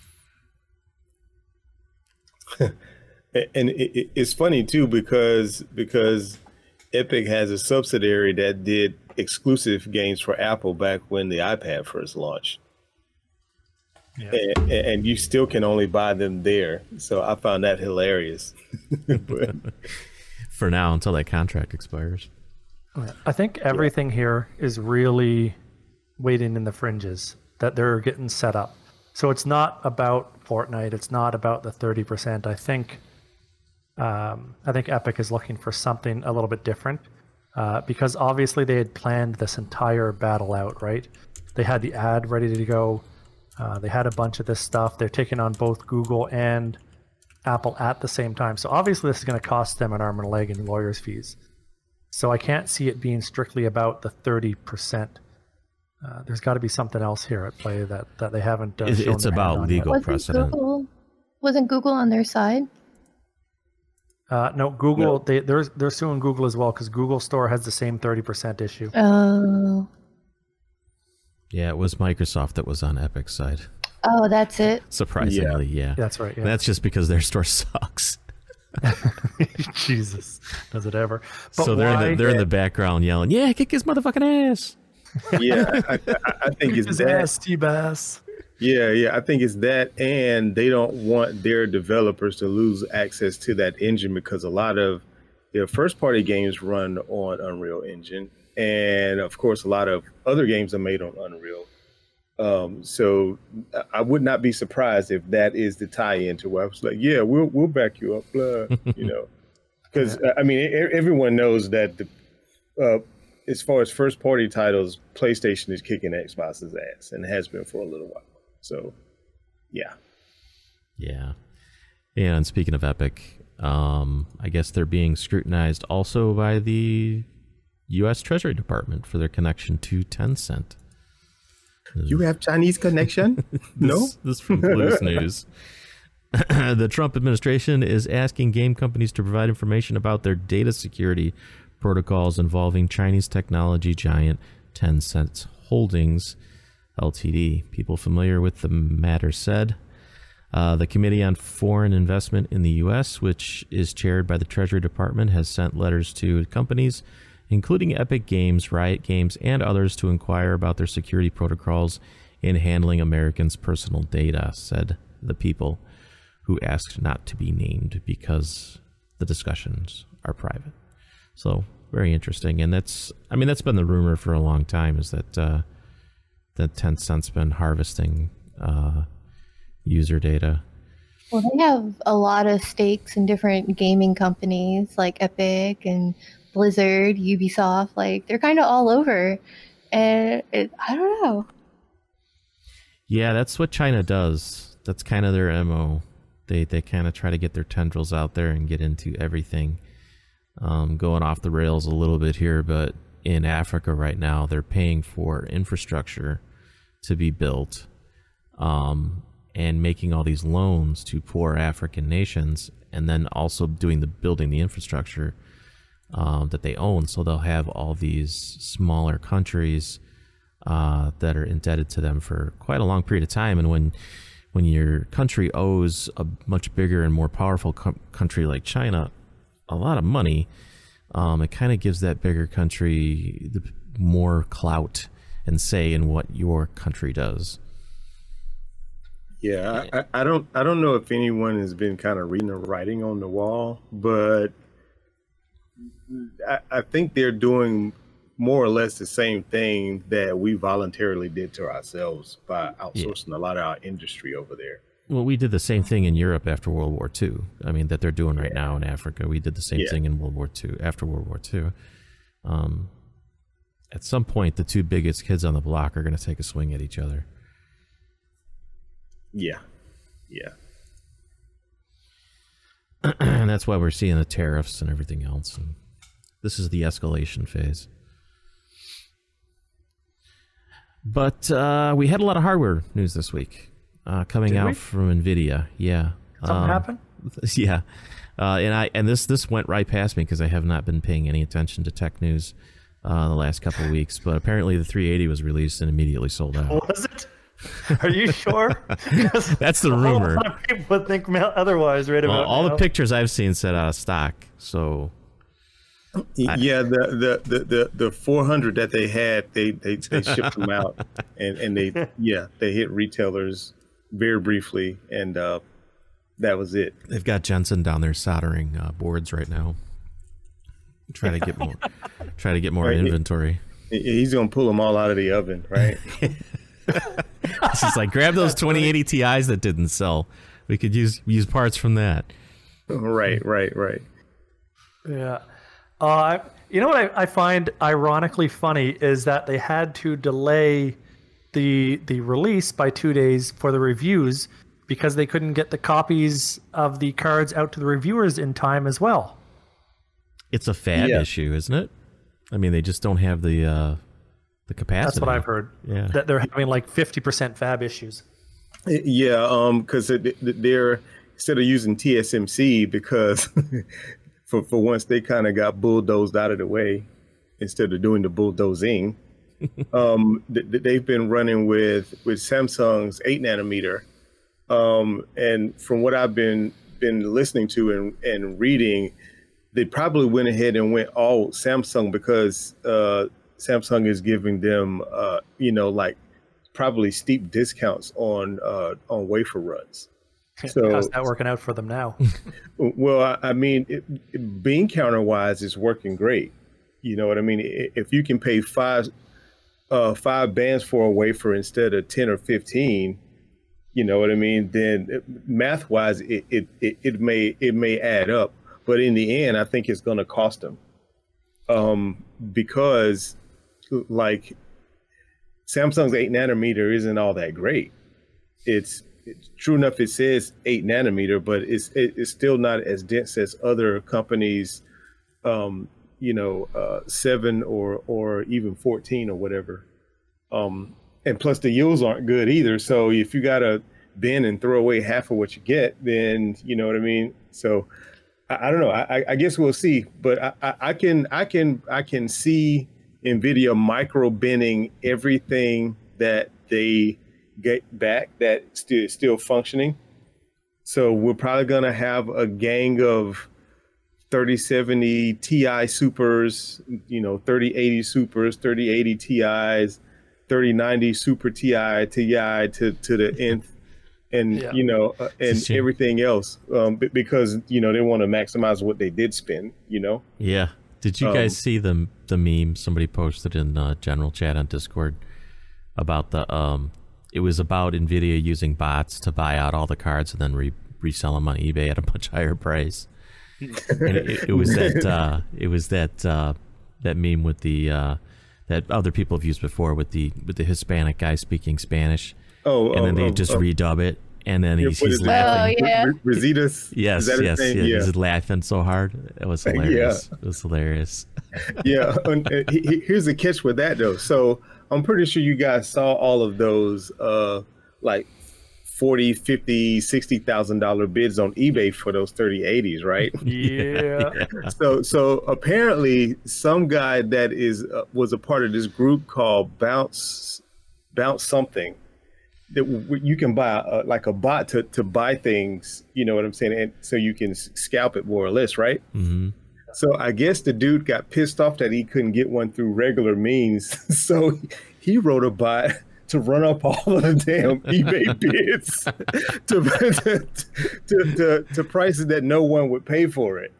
and it, it, it's funny too because because Epic has a subsidiary that did exclusive games for Apple back when the iPad first launched. Yeah. And, and you still can only buy them there. So I found that hilarious. But, For now, until that contract expires. I think everything here is really waiting in the fringes that they're getting set up. So it's not about Fortnite. It's not about the thirty percent. I think um, I think Epic is looking for something a little bit different uh, because obviously they had planned this entire battle out, right? They had the ad ready to go. Uh, they had a bunch of this stuff. They're taking on both Google and Apple at the same time. So obviously this is going to cost them an arm and a leg in lawyers' fees. So I can't see it being strictly about the thirty percent. Uh, there's got to be something else here at play that, that they haven't uh, It's- shown it's their hand about on legal yet. Wasn't precedent. Google, wasn't Google on their side? Uh, no, Google. No. They they're they're suing Google as well because Google Store has the same thirty percent issue. Oh. Yeah, it was Microsoft that was on Epic's side. Oh, that's it. Surprisingly, yeah. That's right. Yeah. And that's just because their store sucks. Jesus, does it ever? But so they're in why- the, they're in the background yelling, "Yeah, kick his motherfucking ass!" Yeah, I, I, I think it's His that. ass, T-Bass. Yeah, yeah, I think it's that, and they don't want their developers to lose access to that engine because a lot of their first-party games run on Unreal Engine, and of course, a lot of other games are made on Unreal. Um, so I would not be surprised if that is the tie-in to where I was like, "Yeah, we'll we'll back you up," blah, you know, because I mean, e- everyone knows that the uh, as far as first-party titles, PlayStation is kicking Xbox's ass and has been for a little while. So, yeah. Yeah. And speaking of Epic, um, I guess they're being scrutinized also by the U S Treasury Department for their connection to Tencent. You have Chinese connection? No? This, this from Blues News. The Trump administration is asking game companies to provide information about their data security protocols involving Chinese technology giant Tencent Holdings Limited. People familiar with the matter said. Uh, the Committee on Foreign Investment in the U S, which is chaired by the Treasury Department, has sent letters to companies, including Epic Games, Riot Games, and others, to inquire about their security protocols in handling Americans' personal data, said the people, who asked not to be named because the discussions are private. So, very interesting. And that's, I mean, that's been the rumor for a long time, is that uh, that Tencent's been harvesting uh, user data. Well, they have a lot of stakes in different gaming companies like Epic and Blizzard, Ubisoft. Like, they're kind of all over. And it, I don't know. Yeah, that's what China does. That's kind of their M O. They they kind of try to get their tendrils out there and get into everything. Um, going off the rails a little bit here, but in Africa right now, they're paying for infrastructure to be built, um, and making all these loans to poor African nations, and then also doing the building the infrastructure um, that they own. So they'll have all these smaller countries uh, that are indebted to them for quite a long period of time. And when when your country owes a much bigger and more powerful co- country like China a lot of money, um, it kind of gives that bigger country the more clout and say in what your country does. Yeah, I, I don't I don't know if anyone has been kind of reading the writing on the wall, but I, I think they're doing more or less the same thing that we voluntarily did to ourselves by outsourcing yeah. a lot of our industry over there. Well, we did the same thing in Europe after World War Two. I mean, that they're doing right now in Africa. We did the same yeah. thing in World War Two, after World War Two. Um, at some point, the two biggest kids on the block are going to take a swing at each other. Yeah, yeah. And that's why we're seeing the tariffs and everything else. And this is the escalation phase. But uh, we had a lot of hardware news this week. Uh, coming Did out we? from NVIDIA, yeah. Something um, happened? Yeah, uh, and I and this this went right past me because I have not been paying any attention to tech news uh, the last couple of weeks. But apparently, the three eighty was released and immediately sold out. Was it? Are you sure? That's the rumor. A lot of people would think otherwise, right? Well, about all now. the pictures I've seen said out of stock. So yeah, the the the the, the four hundred that they had, they they, they shipped them out, and and they yeah they hit retailers very briefly, and uh, that was it. They've got Jensen down there soldering uh, boards right now. Try to get more. try to get more Right. inventory. He- He's gonna pull them all out of the oven, right? She's like, grab those twenty eighty Ti's that didn't sell. We could use use parts from that. right, right, right. Yeah. Uh, you know what I, I find ironically funny is that they had to delay the the release by two days for the reviews because they couldn't get the copies of the cards out to the reviewers in time as well. It's a fab Yeah. issue, isn't it? I mean, they just don't have the uh, the capacity. That's what I've heard. Yeah. That they're having like fifty percent fab issues. Yeah, um, because they're instead of using T S M C because for for once they kind of got bulldozed out of the way instead of doing the bulldozing. um, th- they've been running with with Samsung's eight nanometer, um, and from what I've been been listening to and, and reading, they probably went ahead and went all Samsung because uh, Samsung is giving them, uh, you know, like probably steep discounts on uh, on wafer runs. So how's that working out for them now? Well, I, I mean, it, it, bean counter wise, it's working great. You know what I mean? If you can pay five. Uh, five bands for a wafer instead of ten or fifteen, you know what I mean? Then math wise, it, it, it, it may it may add up, but in the end, I think it's going to cost them um, because like Samsung's eight nanometer isn't all that great. It's, it's true enough. It says eight nanometer, but it's it, it's still not as dense as other companies. Um, you know, uh, seven or or even fourteen or whatever. Um, and plus the yields aren't good either. So if you got to bend and throw away half of what you get, then you know what I mean? So I, I don't know. I, I guess we'll see. But I, I, I can I can I can see NVIDIA micro bending everything that they get back that still still functioning. So we're probably gonna have a gang of thirty seventy Ti supers, you know, thirty eighty supers, thirty eighty Ti's, thirty ninety super Ti, Ti to, to the nth, and, yeah. you know, uh, and everything else, um, because, you know, they want to maximize what they did spend, you know? Yeah. Did you guys um, see the, the meme somebody posted in uh, general chat on Discord about the, um, it was about NVIDIA using bots to buy out all the cards and then re resell them on eBay at a much higher price. And it, it was that uh, it was that uh, that meme with the uh, that other people have used before with the with the Hispanic guy speaking Spanish. Oh, and then oh, they oh, just oh. redub it, and then he's, he's laughing. Oh, yeah. Rositas. Yes, yes, yeah. yeah. He's laughing so hard. It was hilarious. Yeah. It was hilarious. Yeah. And, uh, he, here's the catch with that though. So I'm pretty sure you guys saw all of those uh, like forty, fifty, sixty thousand dollar bids on eBay for those thirty eighties, right? Yeah. yeah. So so apparently some guy that is uh, was a part of this group called Bounce Bounce something that w you can buy uh, like a bot to to buy things, you know what I'm saying, and so you can scalp it more or less, right? Mm-hmm. So I guess the dude got pissed off that he couldn't get one through regular means, so he wrote a bot to run up all of the damn eBay bids to, to, to, to, to prices that no one would pay for it.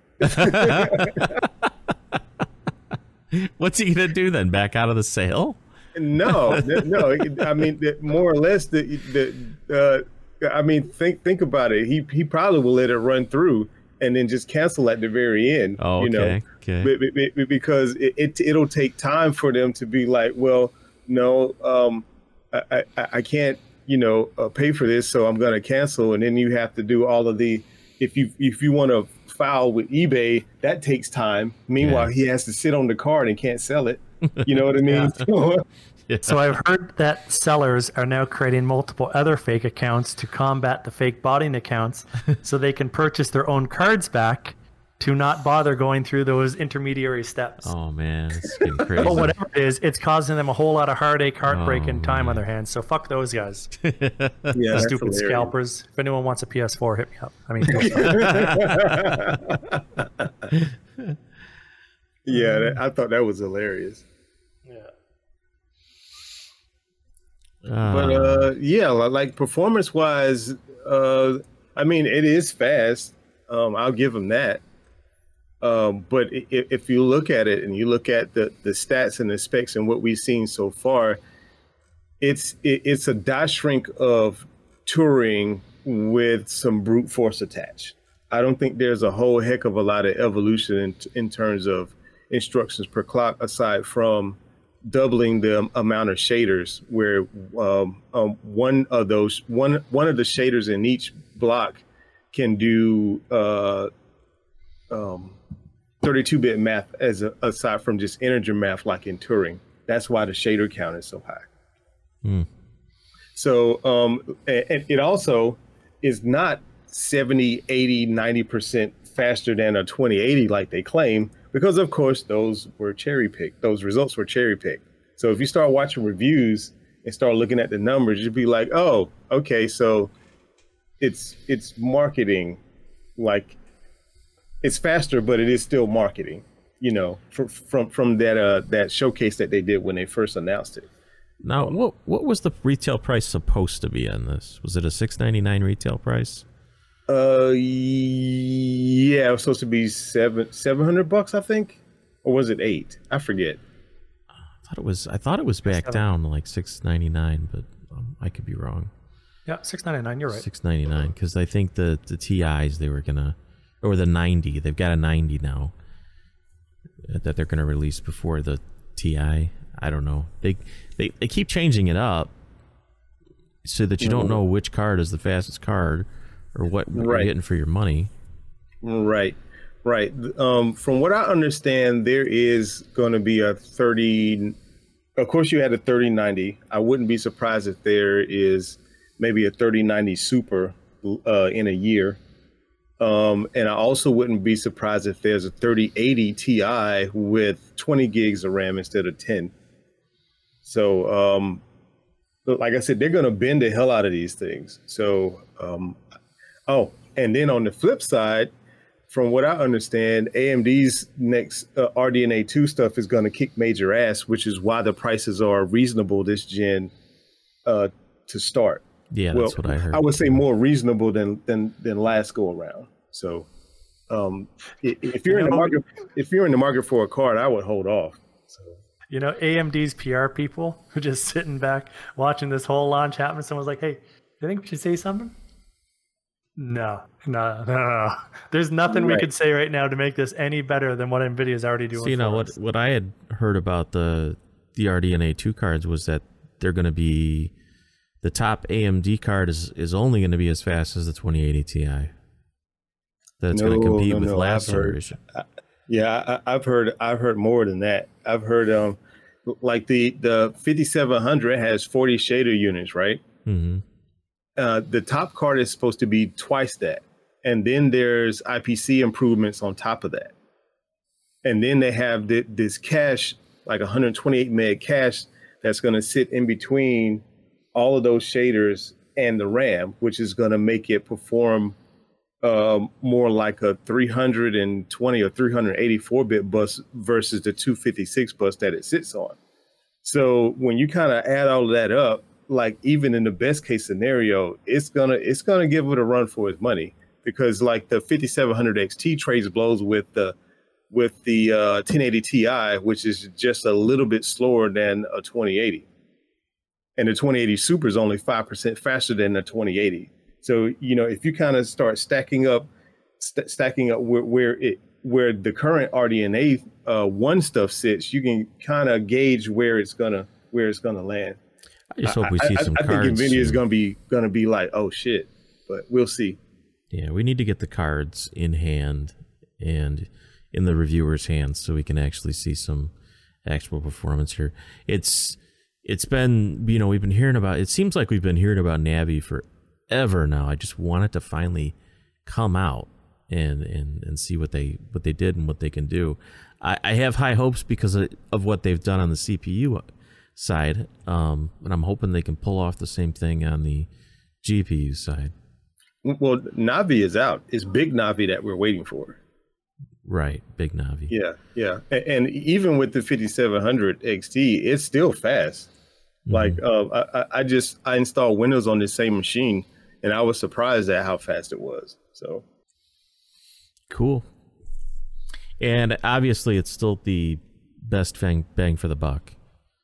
What's he gonna do then? Back out of the sale? No, no. I mean, more or less, the the. Uh, I mean, think think about it. He he probably will let it run through and then just cancel at the very end. Oh, okay. You know, okay. Because it, it it'll take time for them to be like, well, no. Um, I, I, I can't, you know, uh, pay for this, so I'm going to cancel. And then you have to do all of the, if you if you want to file with eBay, that takes time. Meanwhile, yeah. he has to sit on the card and can't sell it. You know what I mean? Yeah. Yeah. So I've heard that sellers are now creating multiple other fake accounts to combat the fake botting accounts so they can purchase their own cards back to not bother going through those intermediary steps. Oh man, it's getting crazy. But whatever it is, it's causing them a whole lot of heartache, heartbreak, oh, and time man. on their hands. So fuck those guys. Yeah, stupid scalpers. If anyone wants a P S four, hit me up. I mean, yeah, that, I thought that was hilarious. Yeah. Uh, but uh, yeah, like performance wise, uh, I mean, it is fast. Um, I'll give them that. Um, but if, if you look at it and you look at the, the stats and the specs and what we've seen so far, it's it, it's a die shrink of Turing with some brute force attached. I don't think there's a whole heck of a lot of evolution in, in terms of instructions per clock, aside from doubling the amount of shaders, where um, um, one of those one one of the shaders in each block can do uh, um, thirty-two bit math as a, aside from just integer math like in Turing. That's why the shader count is so high. Mm. So um, and it also is not seventy, eighty, ninety percent faster than a twenty eighty like they claim, because of course those were cherry picked. Those results were cherry picked. So if you start watching reviews and start looking at the numbers, you'd be like, oh, okay, so it's it's marketing, like it's faster, but it is still marketing, you know, from from from that uh that showcase that they did when they first announced it. Now, what what was the retail price supposed to be on this? Was it a six ninety-nine retail price? Uh, yeah, it was supposed to be seven seven hundred bucks, I think, or was it eight? I forget. I thought it was. I thought it was back down to like six ninety-nine, but um, I could be wrong. Yeah, six ninety-nine. You're right. Six ninety-nine, because I think the the T Is they were gonna, or the ninety. They've got a ninety now that they're gonna release before the T I. I don't know. They they they keep changing it up so that you don't know which card is the fastest card or what Right. you're getting for your money. Right, right. Um, from what I understand, there is going to be a thirty. Of course, you had a thirty ninety. I wouldn't be surprised if there is maybe a thirty ninety Super uh, in a year. Um, and I also wouldn't be surprised if there's a thirty eighty Ti with twenty gigs of RAM instead of ten. So, um, like I said, they're going to bend the hell out of these things. So, um, oh, and then on the flip side, from what I understand, A M D's next uh, R D N A two stuff is going to kick major ass, which is why the prices are reasonable this gen uh, to start. Yeah, Well, that's what I heard. I would say more reasonable than than than last go around. So, um, i- if you're in the market, if you're in the market for a card, I would hold off. So, You know, A M D's P R people who just sitting back watching this whole launch happen. Someone's like, "Hey, do you think we should say something?" No, no, no, no. There's nothing we Right. could say right now to make this any better than what NVIDIA is already doing. So, you know for what us. what I had heard about the the R D N A two cards was that they're going to be the top A M D card is is only going to be as fast as the twenty eighty Ti. That it's going to No, compete no, with no, last I've heard- generation. yeah, I, I've heard I've heard more than that. I've heard um, like the the fifty-seven hundred has forty shader units, right? hmm Uh, the top card is supposed to be twice that, and then there's I P C improvements on top of that, and then they have th- this cache, like one hundred twenty-eight meg cache, that's going to sit in between all of those shaders and the RAM, which is going to make it perform um, more like a three hundred twenty or three hundred eighty-four bit bus versus the two fifty-six bus that it sits on. So when you kind of add all of that up, like even in the best case scenario, it's gonna it's gonna give it a run for its money, because like the fifty-seven hundred X T trades blows with the with the uh, ten eighty Ti, which is just a little bit slower than a twenty eighty, and the twenty eighty Super is only five percent faster than the twenty eighty. So you know, if you kind of start stacking up st- stacking up where, where it where the current R D N A uh, one stuff sits, you can kind of gauge where it's gonna where it's gonna land. I just hope we see I, some I, I cards. think NVIDIA is soon. gonna be gonna be like, oh shit, but we'll see. Yeah, we need to get the cards in hand and in the reviewer's hands so we can actually see some actual performance here. It's it's been, you know, we've been hearing about, it seems like we've been hearing about Navi forever now. I just want it to finally come out and and and see what they what they did and what they can do. I, I have high hopes because of, of what they've done on the C P U side, um, and I'm hoping they can pull off the same thing on the G P U side. Well, Navi is out. It's big Navi that we're waiting for. Right, big Navi. Yeah, yeah, and, and even with the fifty-seven hundred X T, it's still fast. Mm-hmm. Like uh, I, I just I installed Windows on this same machine, and I was surprised at how fast it was. So cool. And obviously, it's still the best bang bang for the buck.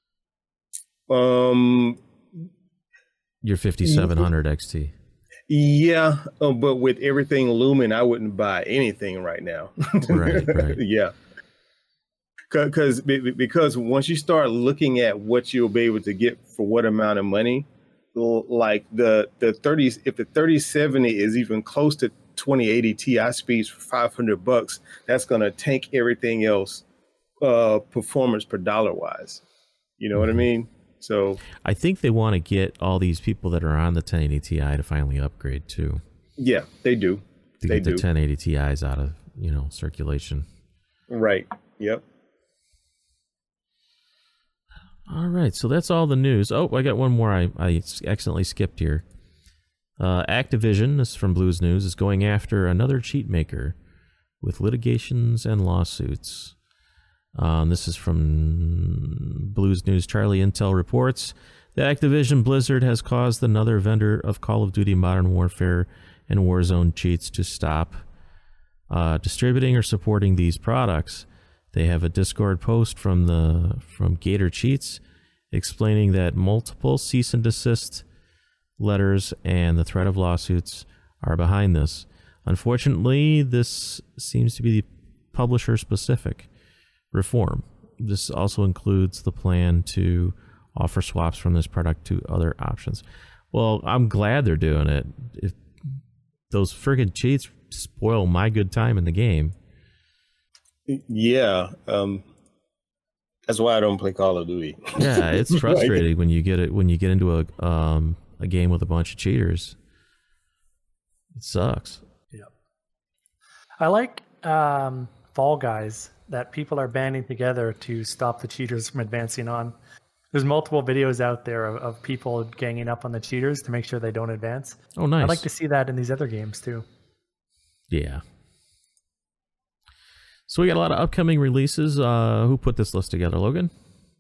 Um, your fifty-seven hundred X T. Yeah, uh, but with everything looming, I wouldn't buy anything right now. Right, right. Yeah. Because because once you start looking at what you'll be able to get for what amount of money, like the the thirty, if the thirty seventy is even close to twenty eighty Ti speeds for five hundred bucks, that's going to tank everything else, uh, performance per dollar wise. You know mm-hmm. what I mean? So I think they want to get all these people that are on the ten eighty Ti to finally upgrade too. Yeah, they do. To they get the do. ten eighty Ti's out of, you know, circulation. Right. Yep. All right, so that's all the news. Oh, I got one more I, I accidentally skipped here. Uh, Activision, this is from Blues News, is going after another cheat maker with litigations and lawsuits. Um, this is from Blues News. Charlie Intel reports that Activision Blizzard has caused another vendor of Call of Duty Modern Warfare and Warzone cheats to stop uh, distributing or supporting these products. They have a Discord post from the from Gator Cheats explaining that multiple cease and desist letters and the threat of lawsuits are behind this. Unfortunately, this seems to be publisher-specific reform. This also includes the plan to offer swaps from this product to other options. Well, I'm glad they're doing it. If those friggin' cheats spoil my good time in the game. Yeah, um, that's why I don't play Call of Duty. Yeah, it's frustrating when you get it when you get into a um, a game with a bunch of cheaters. It sucks. Yep. I like um, Fall Guys that people are banding together to stop the cheaters from advancing on. There's multiple videos out there of, of people ganging up on the cheaters to make sure they don't advance. Oh, nice. I'd like to see that in these other games too. Yeah. So we got a lot of upcoming releases. Uh, who put this list together, Logan?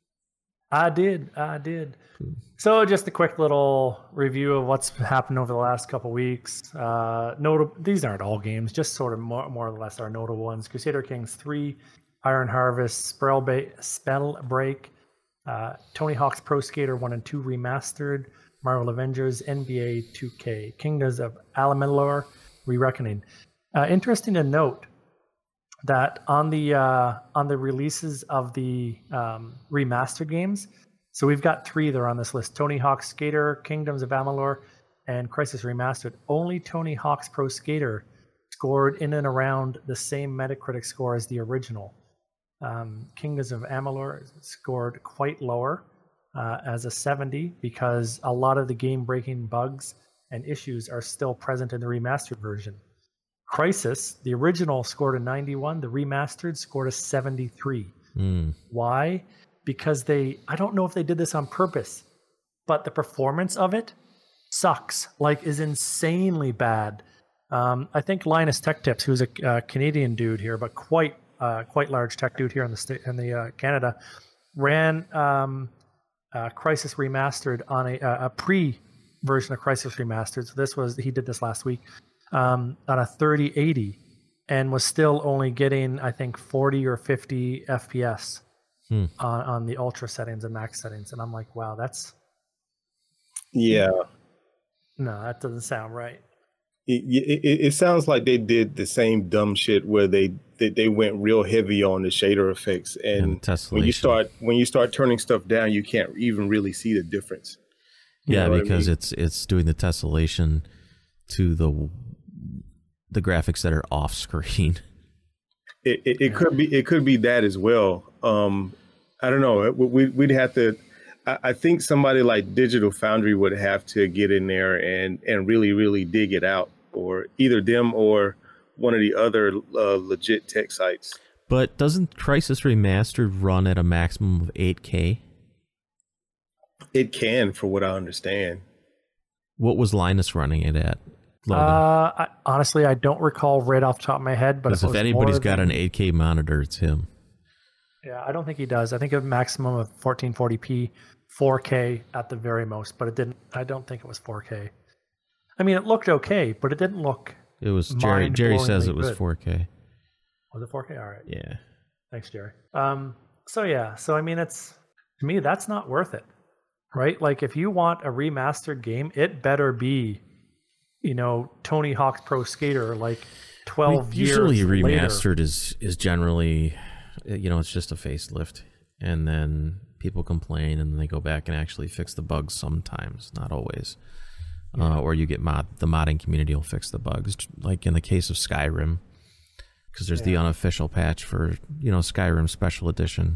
I did. I did. So just a quick little review of what's happened over the last couple weeks. Uh, notable. These aren't all games, just sort of more, more or less are notable ones. Crusader Kings three, Iron Harvest, Spell, ba- Spell Break, uh, Tony Hawk's Pro Skater one and two Remastered, Marvel Avengers, N B A two K, Kingdoms of Amalur, Re-Reckoning. Uh, interesting to note that on the uh, on the releases of the um, remastered games, so we've got three that are on this list: Tony Hawk's Skater, Kingdoms of Amalur, and Crysis Remastered. Only Tony Hawk's Pro Skater scored in and around the same Metacritic score as the original. Um, Kingdoms of Amalur scored quite lower uh, as a seventy because a lot of the game-breaking bugs and issues are still present in the remastered version. Crysis, the original, scored a ninety-one. The remastered scored a seventy-three. Mm. Why? Because they, I don't know if they did this on purpose, but the performance of it sucks, like is insanely bad. Um, I think Linus Tech Tips, who's a uh, Canadian dude here, but quite uh, quite large tech dude here in the state in the uh, Canada, ran um, uh, Crysis Remastered on a, a pre version of Crysis Remastered. So this was he did this last week. Um, on a thirty eighty and was still only getting, I think, forty or fifty F P S hmm. on, on the ultra settings and max settings. And I'm like, wow, that's... Yeah. No, that doesn't sound right. It, it, it sounds like they did the same dumb shit where they, they, they went real heavy on the shader effects. And, and when you start when you start turning stuff down, you can't even really see the difference. You yeah, because I mean? it's it's doing the tessellation to the... the graphics that are off screen. It, it, it could be it could be that as well. Um, I don't know. We, we'd have to. I, I think somebody like Digital Foundry would have to get in there and and really really dig it out, or either them or one of the other uh, legit tech sites. But doesn't Crysis Remastered run at a maximum of eight K? It can, for what I understand. What was Linus running it at? Uh, I, honestly, I don't recall right off the top of my head. But if, if anybody's got than, an eight K monitor, it's him. Yeah, I don't think he does. I think a maximum of fourteen forty p, four K at the very most. But it didn't. I don't think it was four K. I mean, it looked okay, but it didn't look. It was Jerry. Jerry says it was good. four K. Was it four K? All right. Yeah. Thanks, Jerry. Um. So yeah. So I mean, it's to me that's not worth it, right? Like if you want a remastered game, it better be. You know, Tony Hawk's Pro Skater, like twelve I mean, usually years Usually later. remastered is, is generally, you know, it's just a facelift. And then people complain and then they go back and actually fix the bugs sometimes, not always. Yeah. Uh, or you get mod, the modding community will fix the bugs. Like in the case of Skyrim, because there's yeah. the unofficial patch for, you know, Skyrim Special Edition,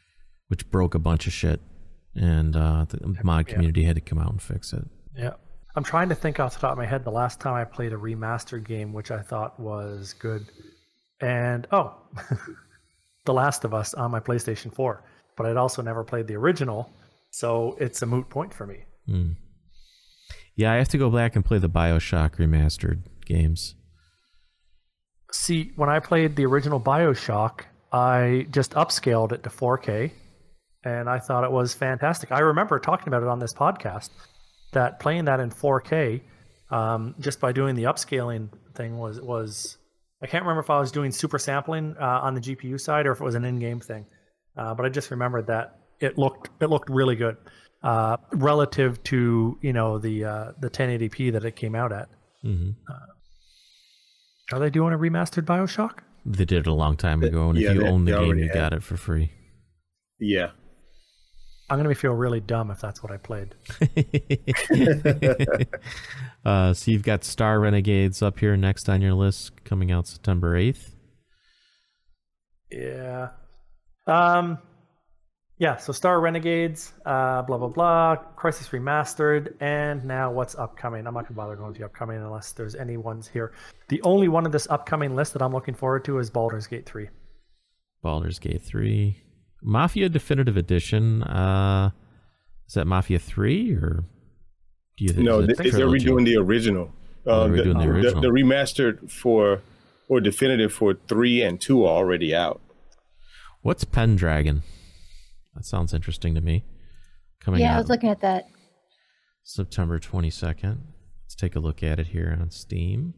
which broke a bunch of shit. And uh, the mod community yeah. had to come out and fix it. Yeah. I'm trying to think off the top of my head the last time I played a remastered game, which I thought was good. And, oh, The Last of Us on my PlayStation four. But I'd also never played the original, so it's a moot point for me. Mm. Yeah, I have to go back and play the BioShock remastered games. See, when I played the original BioShock, I just upscaled it to four K, and I thought it was fantastic. I remember talking about it on this podcast, that playing that in four K, um, just by doing the upscaling thing was, was I can't remember if I was doing super sampling uh, on the G P U side or if it was an in-game thing. Uh, but I just remembered that it looked it looked really good uh, relative to you know the uh, the ten eighty p that it came out at. Mm-hmm. Uh, are they doing a remastered BioShock? They did it a long time ago, and Yeah, if you they- own the they game, already you have. got it for free. Yeah. I'm gonna feel really dumb if that's what I played. uh, so you've got Star Renegades up here next on your list, coming out September eighth. Yeah. Um. Yeah. So Star Renegades, uh, blah blah blah, Crisis Remastered, and now what's upcoming? I'm not gonna bother going to the upcoming unless there's any ones here. The only one of this upcoming list that I'm looking forward to is Baldur's Gate three. Baldur's Gate three. Mafia Definitive Edition. Uh, is that Mafia three or do you think No, is it th- they're trilogy? redoing the original. Oh, Uh, they're the, redoing the original. The, the remastered for, or definitive for three and two are already out. What's Pendragon? That sounds interesting to me. Coming Yeah, out I was looking at that. September twenty-second. Let's take a look at it here on Steam.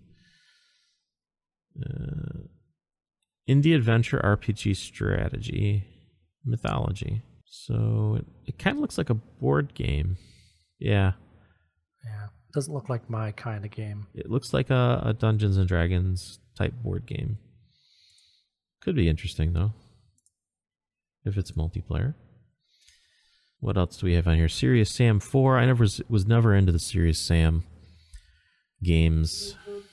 Uh, Indie Adventure R P G Strategy Mythology. So it, it kind of looks like a board game. Yeah. Yeah. Doesn't look like my kind of game. It looks like a, a Dungeons and Dragons type board game. Could be interesting though, if it's multiplayer. What else do we have on here? Serious Sam four. I never was, was never into the Serious Sam games.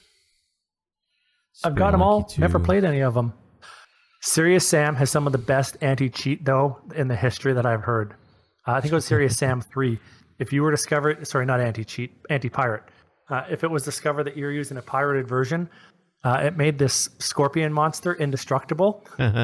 I've got them all. Monkey Never two. played any of them. Serious Sam has some of the best anti-cheat though in the history that I've heard. Uh, I think it was Serious Sam three. If you were discovered, sorry, not anti-cheat, anti-pirate. Uh, if it was discovered that you're using a pirated version, uh, it made this scorpion monster indestructible.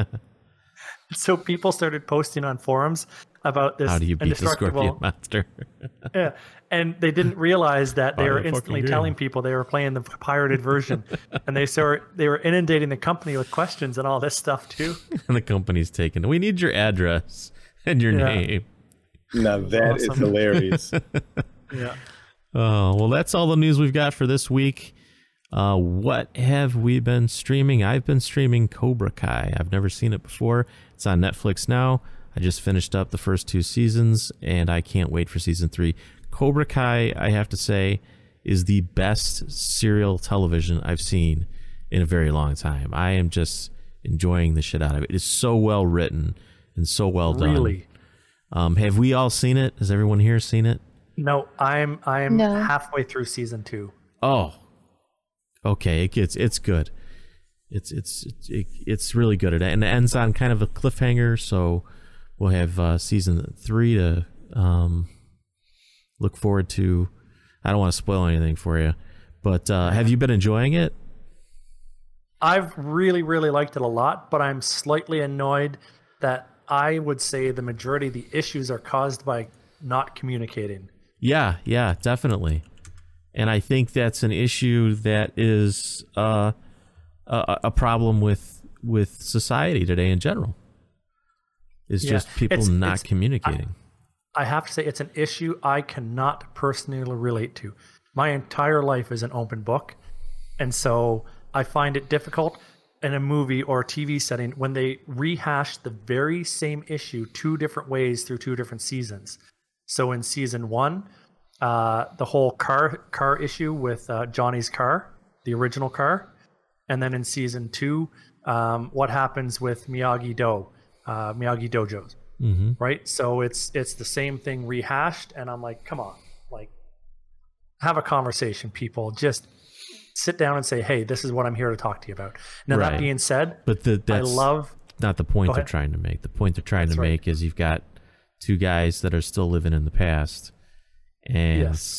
So people started posting on forums about this How do you beat the indestructible. Scorpion Monster? Yeah, and they didn't realize that they Buy were the fucking instantly game. telling people they were playing the pirated version, and they saw they were inundating the company with questions and all this stuff too. And the company's taken. We need your address and your Yeah. name. Now that is Awesome. hilarious. Yeah, Oh, well, that's all the news we've got for this week. Uh, what have we been streaming? I've been streaming Cobra Kai. I've never seen it before. It's on Netflix now. I just finished up the first two seasons, and I can't wait for season three. Cobra Kai, I have to say, is the best serial television I've seen in a very long time. I am just enjoying the shit out of it. It is so well written and so well done. really. Um, have we all seen it? Has everyone here seen it? No, I'm I'm No. halfway through season two. Oh, okay. It gets it's good. It's it's it, it's really good. And it ends on kind of a cliffhanger. So we'll have uh, season three to um, look forward to. I don't want to spoil anything for you, but uh, have you been enjoying it? I've really really liked it a lot, but I'm slightly annoyed that I would say the majority of the issues are caused by not communicating. Yeah, yeah, definitely. And I think that's an issue that is uh, a, a problem with with society today in general. Is Yeah, just people it's- not it's- communicating. I have to say it's an issue I cannot personally relate to. My entire life is an open book, and so I find it difficult in a movie or a T V setting when they rehash the very same issue two different ways through two different seasons. So in season one, uh, the whole car car issue with uh, Johnny's car, the original car, and then in season two, um, what happens with Miyagi Do, uh, Miyagi Dojos, Mm-hmm. right? So it's it's the same thing rehashed, and I'm like, come on, like, have a conversation, people. Just sit down and say, hey, this is what I'm here to talk to you about. Now Right. that being said, But the, I that's love. not the point Go they're ahead. trying to make. The point they're trying That's to right. make is you've got two guys that are still living in the past, and Yes. s-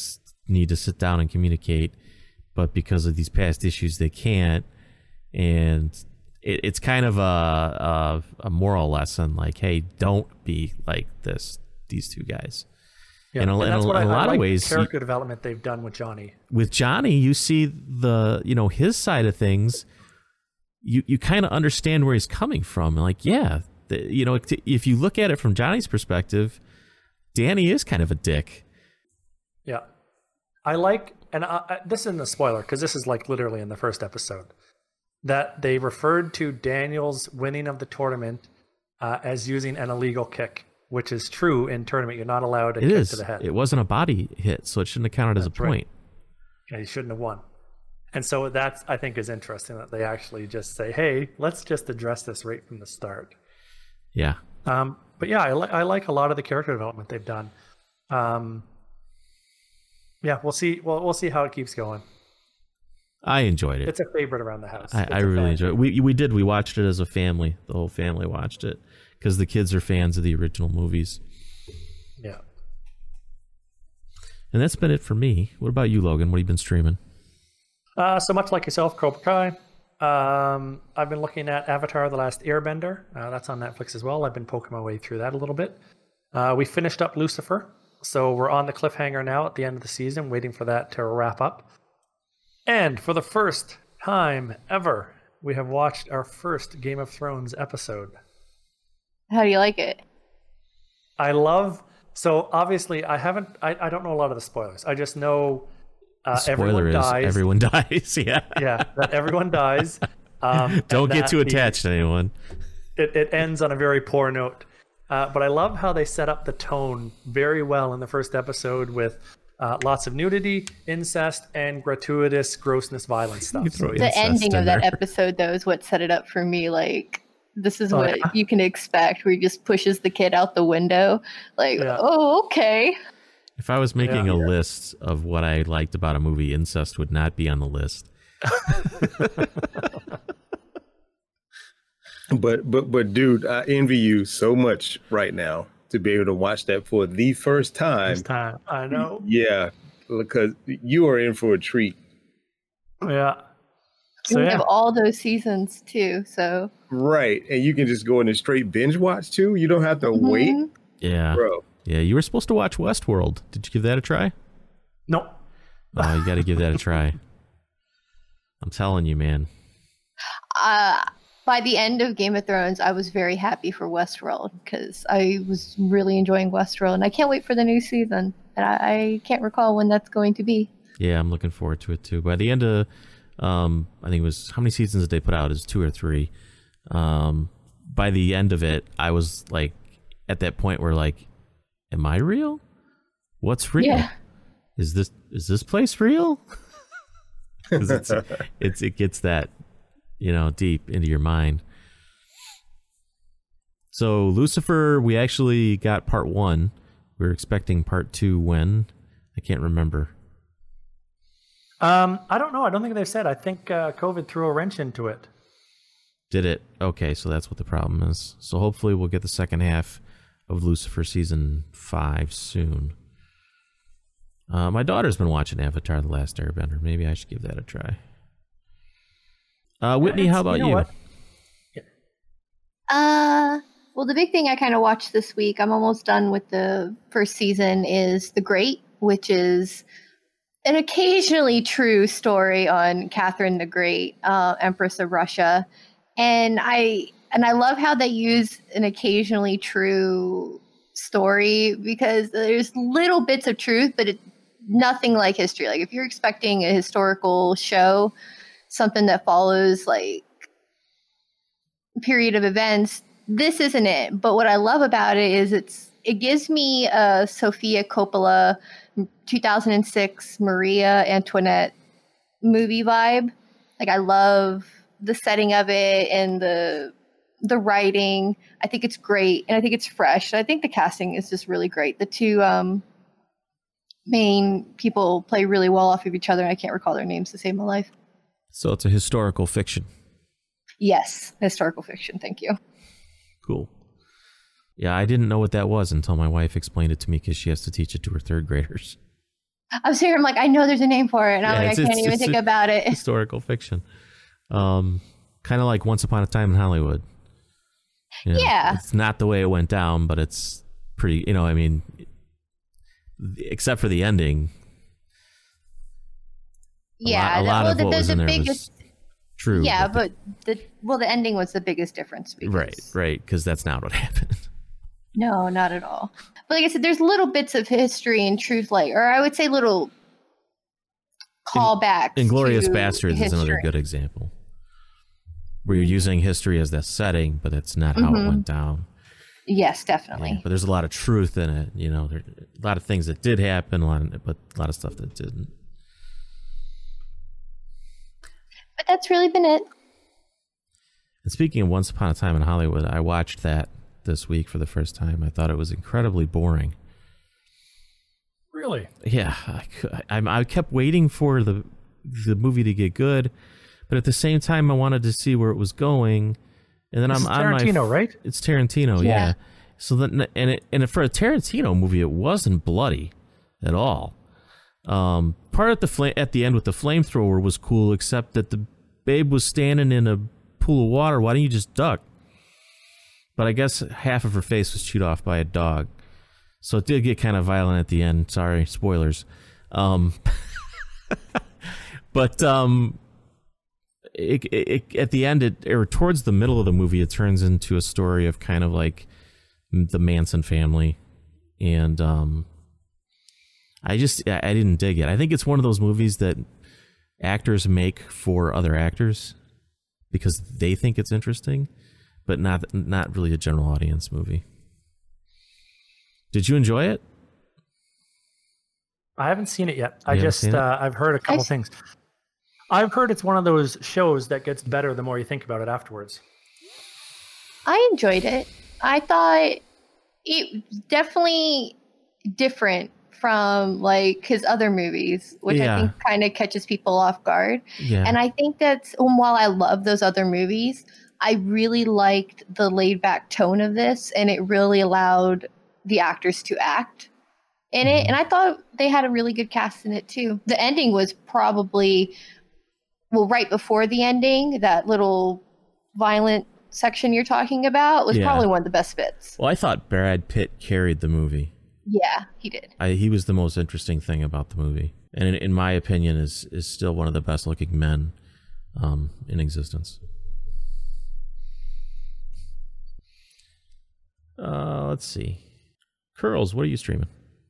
need to sit down and communicate, but because of these past issues, they can't. And it, it's kind of a, a a moral lesson, like, hey, don't be like this. These two guys. Yeah, in a, and in that's a, what in I, a lot I like of ways, the character development they've done with Johnny. With Johnny, you see the you know his side of things. You you kind of understand where he's coming from. Like, yeah, the, you know, if you look at it from Johnny's perspective, Danny is kind of a dick. Yeah, I like, and I, I, this isn't a spoiler because this is like literally in the first episode, that they referred to Daniel's winning of the tournament uh, as using an illegal kick, which is true in tournament. You're not allowed a It kick is. to the head. It wasn't a body hit, so it shouldn't have counted as a That's right. point. Yeah, you shouldn't have won. And so that's, I think, is interesting that they actually just say, hey, let's just address this right from the start. Yeah. Um, but yeah, I, li- I like a lot of the character development they've done. Um, yeah, we'll see. Well, we'll see how it keeps going. I enjoyed it. It's a favorite around the house. I, It's I a really fan enjoyed it. We we did. We watched it as a family. The whole family watched it because the kids are fans of the original movies. Yeah. And that's been it for me. What about you, Logan? What have you been streaming? Uh, so much like yourself, Cobra Kai. Um, I've been looking at Avatar: The Last Airbender. Uh, that's on Netflix as well. I've been poking my way through that a little bit. Uh, we finished up Lucifer, so we're on the cliffhanger now at the end of the season, waiting for that to wrap up. And for the first time ever, we have watched our first Game of Thrones episode. How do you like it? I love. So obviously, I haven't. I, I don't know a lot of the spoilers. I just know uh, Spoiler everyone is dies. everyone dies. Yeah. Yeah, that everyone dies. Um, Don't and get that too the- attached to anyone. It, it ends on a very poor note. Uh, but I love how they set up the tone very well in the first episode with uh, lots of nudity, incest, and gratuitous grossness, violence stuff. You throw The incest ending in of that there. episode, though, is what set it up for me. Like, this is Oh, what yeah? you can expect, where he just pushes the kid out the window. Like, Yeah. oh, okay. If I was making Yeah. a list of what I liked about a movie, incest would not be on the list. But but but dude, I envy you so much right now to be able to watch that for the first time. This time, I know. Yeah, because you are in for a treat. Yeah. So we yeah, have all those seasons, too. So, Right. And you can just go in and straight binge watch too. You don't have to wait, Mhm. Yeah. bro. Yeah, you were supposed to watch Westworld. Did you give that a try? no. Oh, you got to give that a try. I'm telling you, man. uh, by the end of Game of Thrones, I was very happy for Westworld because I was really enjoying Westworld, and I can't wait for the new season. And I, I can't recall when that's going to be. Yeah, I'm looking forward to it too. By the end of, um, I think it was, how many seasons did they put out? Is two or three? Um, by the end of it, I was like, at that point where like, am I real? What's real? Yeah. Is this is this place real? 'Cause it's, it's it gets that, you know, deep into your mind. So Lucifer, we actually got part one. We were expecting part two when? I can't remember. Um, I don't know. I don't think they've said. I think uh, COVID threw a wrench into it. Did it? Okay, so that's what the problem is. So hopefully we'll get the second half of Lucifer season five soon. Uh, my daughter's been watching Avatar: The Last Airbender. Maybe I should give that a try. Uh, Whitney, It's- how about you know you? what? Uh, well, the big thing I kind of watched this week, I'm almost done with the first season, is The Great, which is an occasionally true story on Catherine the Great, uh, Empress of Russia. And I and I love how they use an occasionally true story because there's little bits of truth, but it, nothing like history. Like if you're expecting a historical show, something that follows like period of events, this isn't it. But what I love about it is it's it gives me a Sofia Coppola two thousand six Maria Antoinette movie vibe. Like I love the setting of it and the the writing. I think it's great and I think it's fresh. I think the casting is just really great. The two um, main people play really well off of each other and I can't recall their names to save my life. So it's a historical fiction. Yes, historical fiction. Thank you. Cool. Yeah, I didn't know what that was until my wife explained it to me because she has to teach it to her third graders. I was here. I'm like, I know there's a name for it, and I'm Yeah, like, I it's- can't it's- even it's think a- about it. Historical fiction. Um, kind of like Once Upon a Time in Hollywood. You know, Yeah. It's not the way it went down, but it's pretty, you know, I mean, except for the ending. A Yeah, lot, a the- lot well, of the, what the, was the in there biggest. was true. Yeah, but but the well, the ending was the biggest difference. the- Because, right, right, because that's not what happened. No, not at all. But like I said, there's little bits of history and truth, like, or I would say little callbacks. Inglorious to Bastards is another history. good example, where you're using history as the setting, but that's not how it Mhm. went down. Yes, definitely. Yeah, but there's a lot of truth in it. You know, there a lot of things that did happen, a lot of, but a lot of stuff that didn't. But that's really been it. And speaking of Once Upon a Time in Hollywood, I watched that this week for the first time. I thought it was incredibly boring. Really? Yeah, I, cou- I, I kept waiting for the the movie to get good, but at the same time, I wanted to see where it was going. And then This I'm is on my Tarantino, right? It's Tarantino, yeah. Yeah. So then, and it, and for a Tarantino movie, it wasn't bloody at all. Um, part at the fla- at the end with the flamethrower was cool, except that the babe was standing in a pool of water. Why didn't you just duck? But I guess half of her face was chewed off by a dog, so it did get kind of violent at the end. Sorry, spoilers. Um, but um, it, it, it, at the end, it or towards the middle of the movie, it turns into a story of kind of like the Manson family, and um, I just I, I didn't dig it. I think it's one of those movies that actors make for other actors because they think it's interesting, but not not really a general audience movie. Did you enjoy it? I haven't seen it yet. You I haven't just seen it? uh, I've heard a couple s- things. I've heard it's one of those shows that gets better the more you think about it afterwards. I enjoyed it. I thought it was definitely different from like his other movies, which Yeah. I think kind of catches people off guard. Yeah. And I think that's um, while I love those other movies, I really liked the laid back tone of this, and it really allowed the actors to act in it. And I thought they had a really good cast in it too. The ending was probably, well, right before the ending, that little violent section you're talking about was Yeah. probably one of the best bits. Well, I thought Brad Pitt carried the movie. Yeah, he did. I, he was the most interesting thing about the movie, and in, in my opinion, is is still one of the best looking men um, in existence. Uh, let's see, Curls, what are you streaming?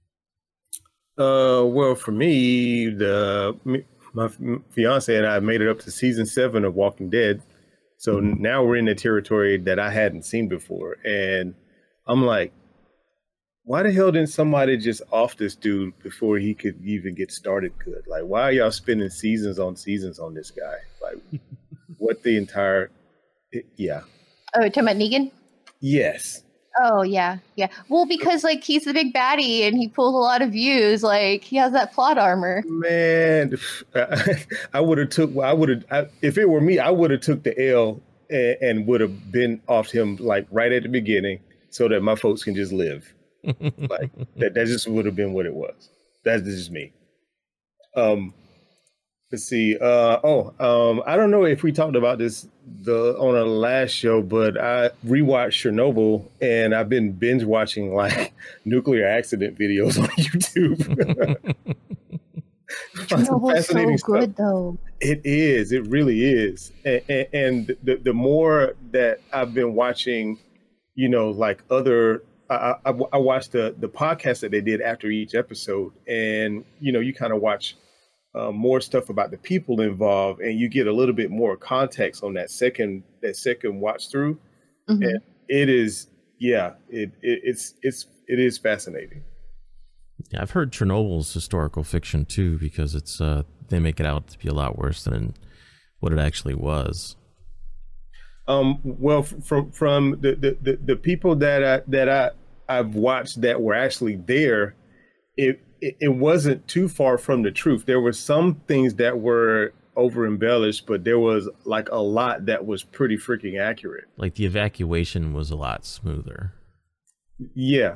Uh, well, for me, the me, my fiance and I made it up to season seven of Walking Dead, so now we're in the territory that I hadn't seen before, and I'm like, why the hell didn't somebody just off this dude before he could even get started good? Like, why are y'all spending seasons on seasons on this guy? Like, what the entire, it, yeah, Oh, talking about Negan? yes. Oh, yeah, yeah. Well, because like he's the big baddie and he pulls a lot of views. Like he has that plot armor. Man, I would have took. I would have if it were me. I would have took the L and, and would have been off him like right at the beginning, so that my folks can just live. Like that. That just would have been what it was. That's just me. Um, let's see. Uh, oh, um, I don't know if we talked about this the on our last show, but I rewatched Chernobyl, and I've been binge watching like nuclear accident videos on YouTube. Some Chernobyl's so fascinating good stuff. though. It is. It really is. And, and, and the the more that I've been watching, you know, like other, I, I, I watched the the podcast that they did after each episode, and you know, you kind of watch uh, more stuff about the people involved, and you get a little bit more context on that second that second watch through. Mhm. And it is, yeah, it, it it's it's it is fascinating. Yeah, I've heard Chernobyl's historical fiction too, because it's uh, they make it out to be a lot worse than what it actually was. Um, well, f- from from the, the, the, the people that I that I I've watched that were actually there, it, it it wasn't too far from the truth. There were some things that were over embellished, but there was like a lot that was pretty freaking accurate. Like the evacuation was a lot smoother. Yeah,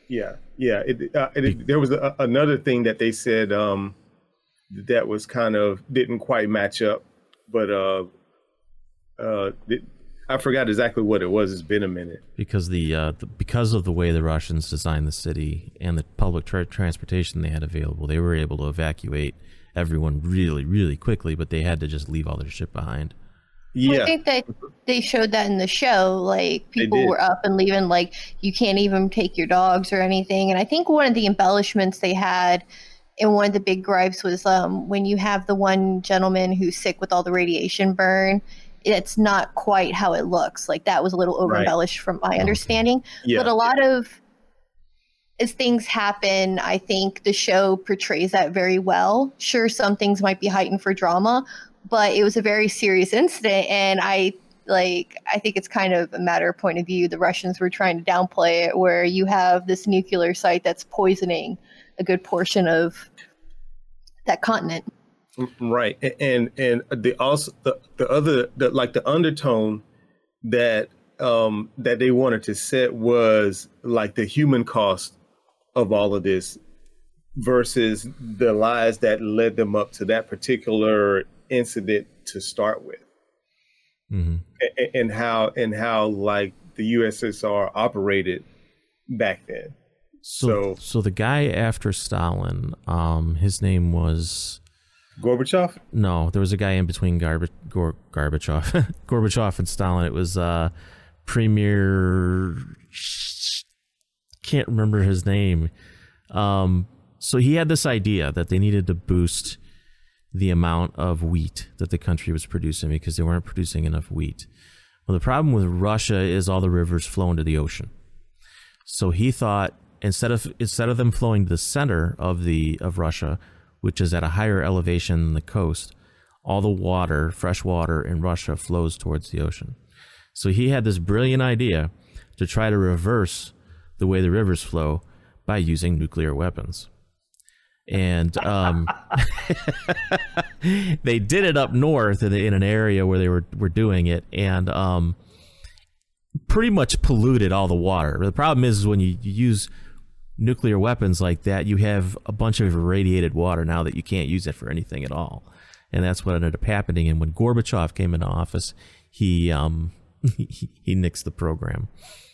Yeah, yeah. It, uh, it, there was a, another thing that they said um, that was kind of didn't quite match up, but uh, uh, it, I forgot exactly what it was. It's been a minute. Because the, uh, the because of the way the Russians designed the city and the public tra- transportation they had available, they were able to evacuate everyone really, really quickly, but they had to just leave all their shit behind. Yeah, well, I think that they showed that in the show. Like, people were up and leaving. Like, you can't even take your dogs or anything. And I think one of the embellishments they had, and one of the big gripes was um, when you have the one gentleman who's sick with all the radiation burn, it's not quite how it looks. Like, that was a little over embellished right. from my understanding. Yeah. But a lot of, as things happen, I think the show portrays that very well. Sure, some things might be heightened for drama, but it was a very serious incident, and I like I think it's kind of a matter of point of view. The Russians were trying to downplay it, where you have this nuclear site that's poisoning a good portion of that continent. Right, and and the also the, the other the, like the undertone that um, that they wanted to set was like the human cost of all of this versus the lies that led them up to that particular incident to start with. Mm-hmm. and, and how and how like the U S S R operated back then. So, so, so the guy after Stalin, um, his name was Gorbachev. No, there was a guy in between Garb- Gor- Gorbachev, Gorbachev and Stalin. It was uh, Premier. Can't remember his name. Um, so he had this idea that they needed to boost the amount of wheat that the country was producing because they weren't producing enough wheat. Well, the problem with Russia is all the rivers flow into the ocean. So he thought instead of instead of them flowing to the center of the of Russia, which is at a higher elevation than the coast, all the water, fresh water in Russia flows towards the ocean. So he had this brilliant idea to try to reverse the way the rivers flow by using nuclear weapons. And um, they did it up north in, in an area where they were, were doing it, and um, pretty much polluted all the water. The problem is, is when you, you use nuclear weapons like that, you have a bunch of irradiated water now that you can't use it for anything at all. And that's what ended up happening. And when Gorbachev came into office, he um, he, he nixed the program.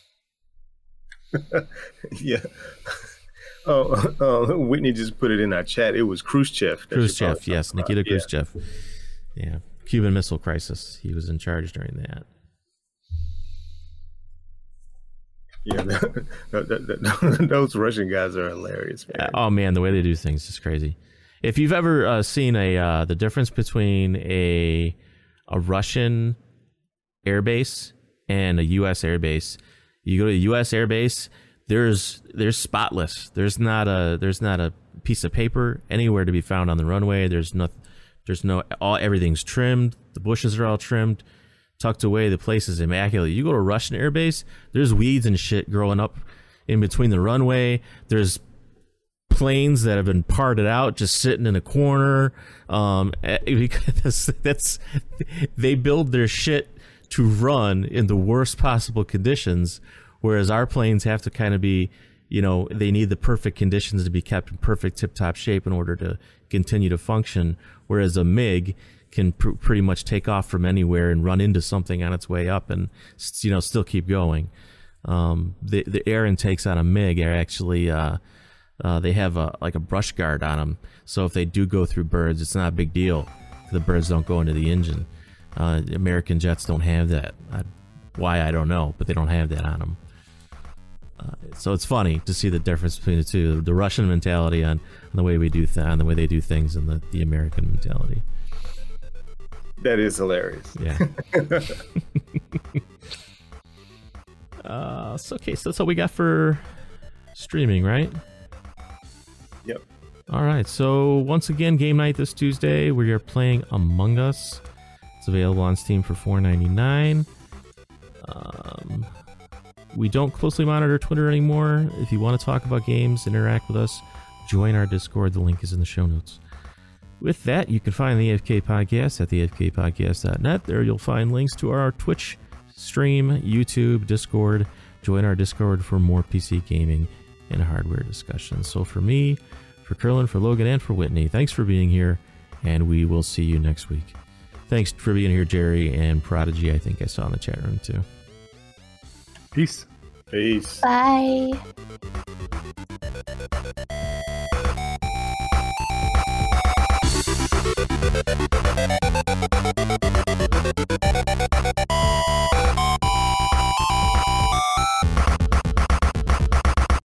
Yeah. Oh, uh, Whitney just put it in our chat. It was Khrushchev. Khrushchev, yes, Nikita yeah. Khrushchev. Yeah, Cuban Missile Crisis. He was in charge during that. Yeah, the, the, the, those Russian guys are hilarious, man. Oh man, the way they do things is crazy. If you've ever uh, seen a uh, the difference between a a Russian airbase and a U S airbase, you go to a U S airbase. There's there's spotless. There's not a there's not a piece of paper anywhere to be found on the runway. There's no there's no all everything's trimmed. The bushes are all trimmed, tucked away. The place is immaculate. You go to a Russian airbase, there's weeds and shit growing up in between the runway. There's planes that have been parted out, just sitting in a corner. Um, because that's they build their shit to run in the worst possible conditions. Whereas our planes have to kind of be, you know, they need the perfect conditions to be kept in perfect tip-top shape in order to continue to function. Whereas a MiG can pr- pretty much take off from anywhere and run into something on its way up and, you know, still keep going. Um, the, the air intakes on a MiG are actually, uh, uh, they have a like a brush guard on them. So if they do go through birds, it's not a big deal. The birds don't go into the engine. Uh, American jets don't have that. I, why, I don't know, but they don't have that on them. Uh, so it's funny to see the difference between the two, the Russian mentality on, on the way we do th- on the way they do things, and the, the American mentality. That is hilarious. Yeah. uh, so okay, so that's all we got for streaming, right? Yep. All right. So once again, game night this Tuesday. We are playing Among Us. It's available on Steam for four ninety-nine. Um. We don't closely monitor Twitter anymore. If you want to talk about games, interact with us, join our Discord. The link is in the show notes. With that, you can find the A F K Podcast at the A F K podcast dot net. There you'll find links to our Twitch stream, YouTube, Discord. Join our Discord for more P C gaming and hardware discussions. So for me, for Curlin, for Logan, and for Whitney, thanks for being here, and we will see you next week. Thanks for being here, Jerry, and Prodigy, I think I saw in the chat room too. Peace. Peace. Bye.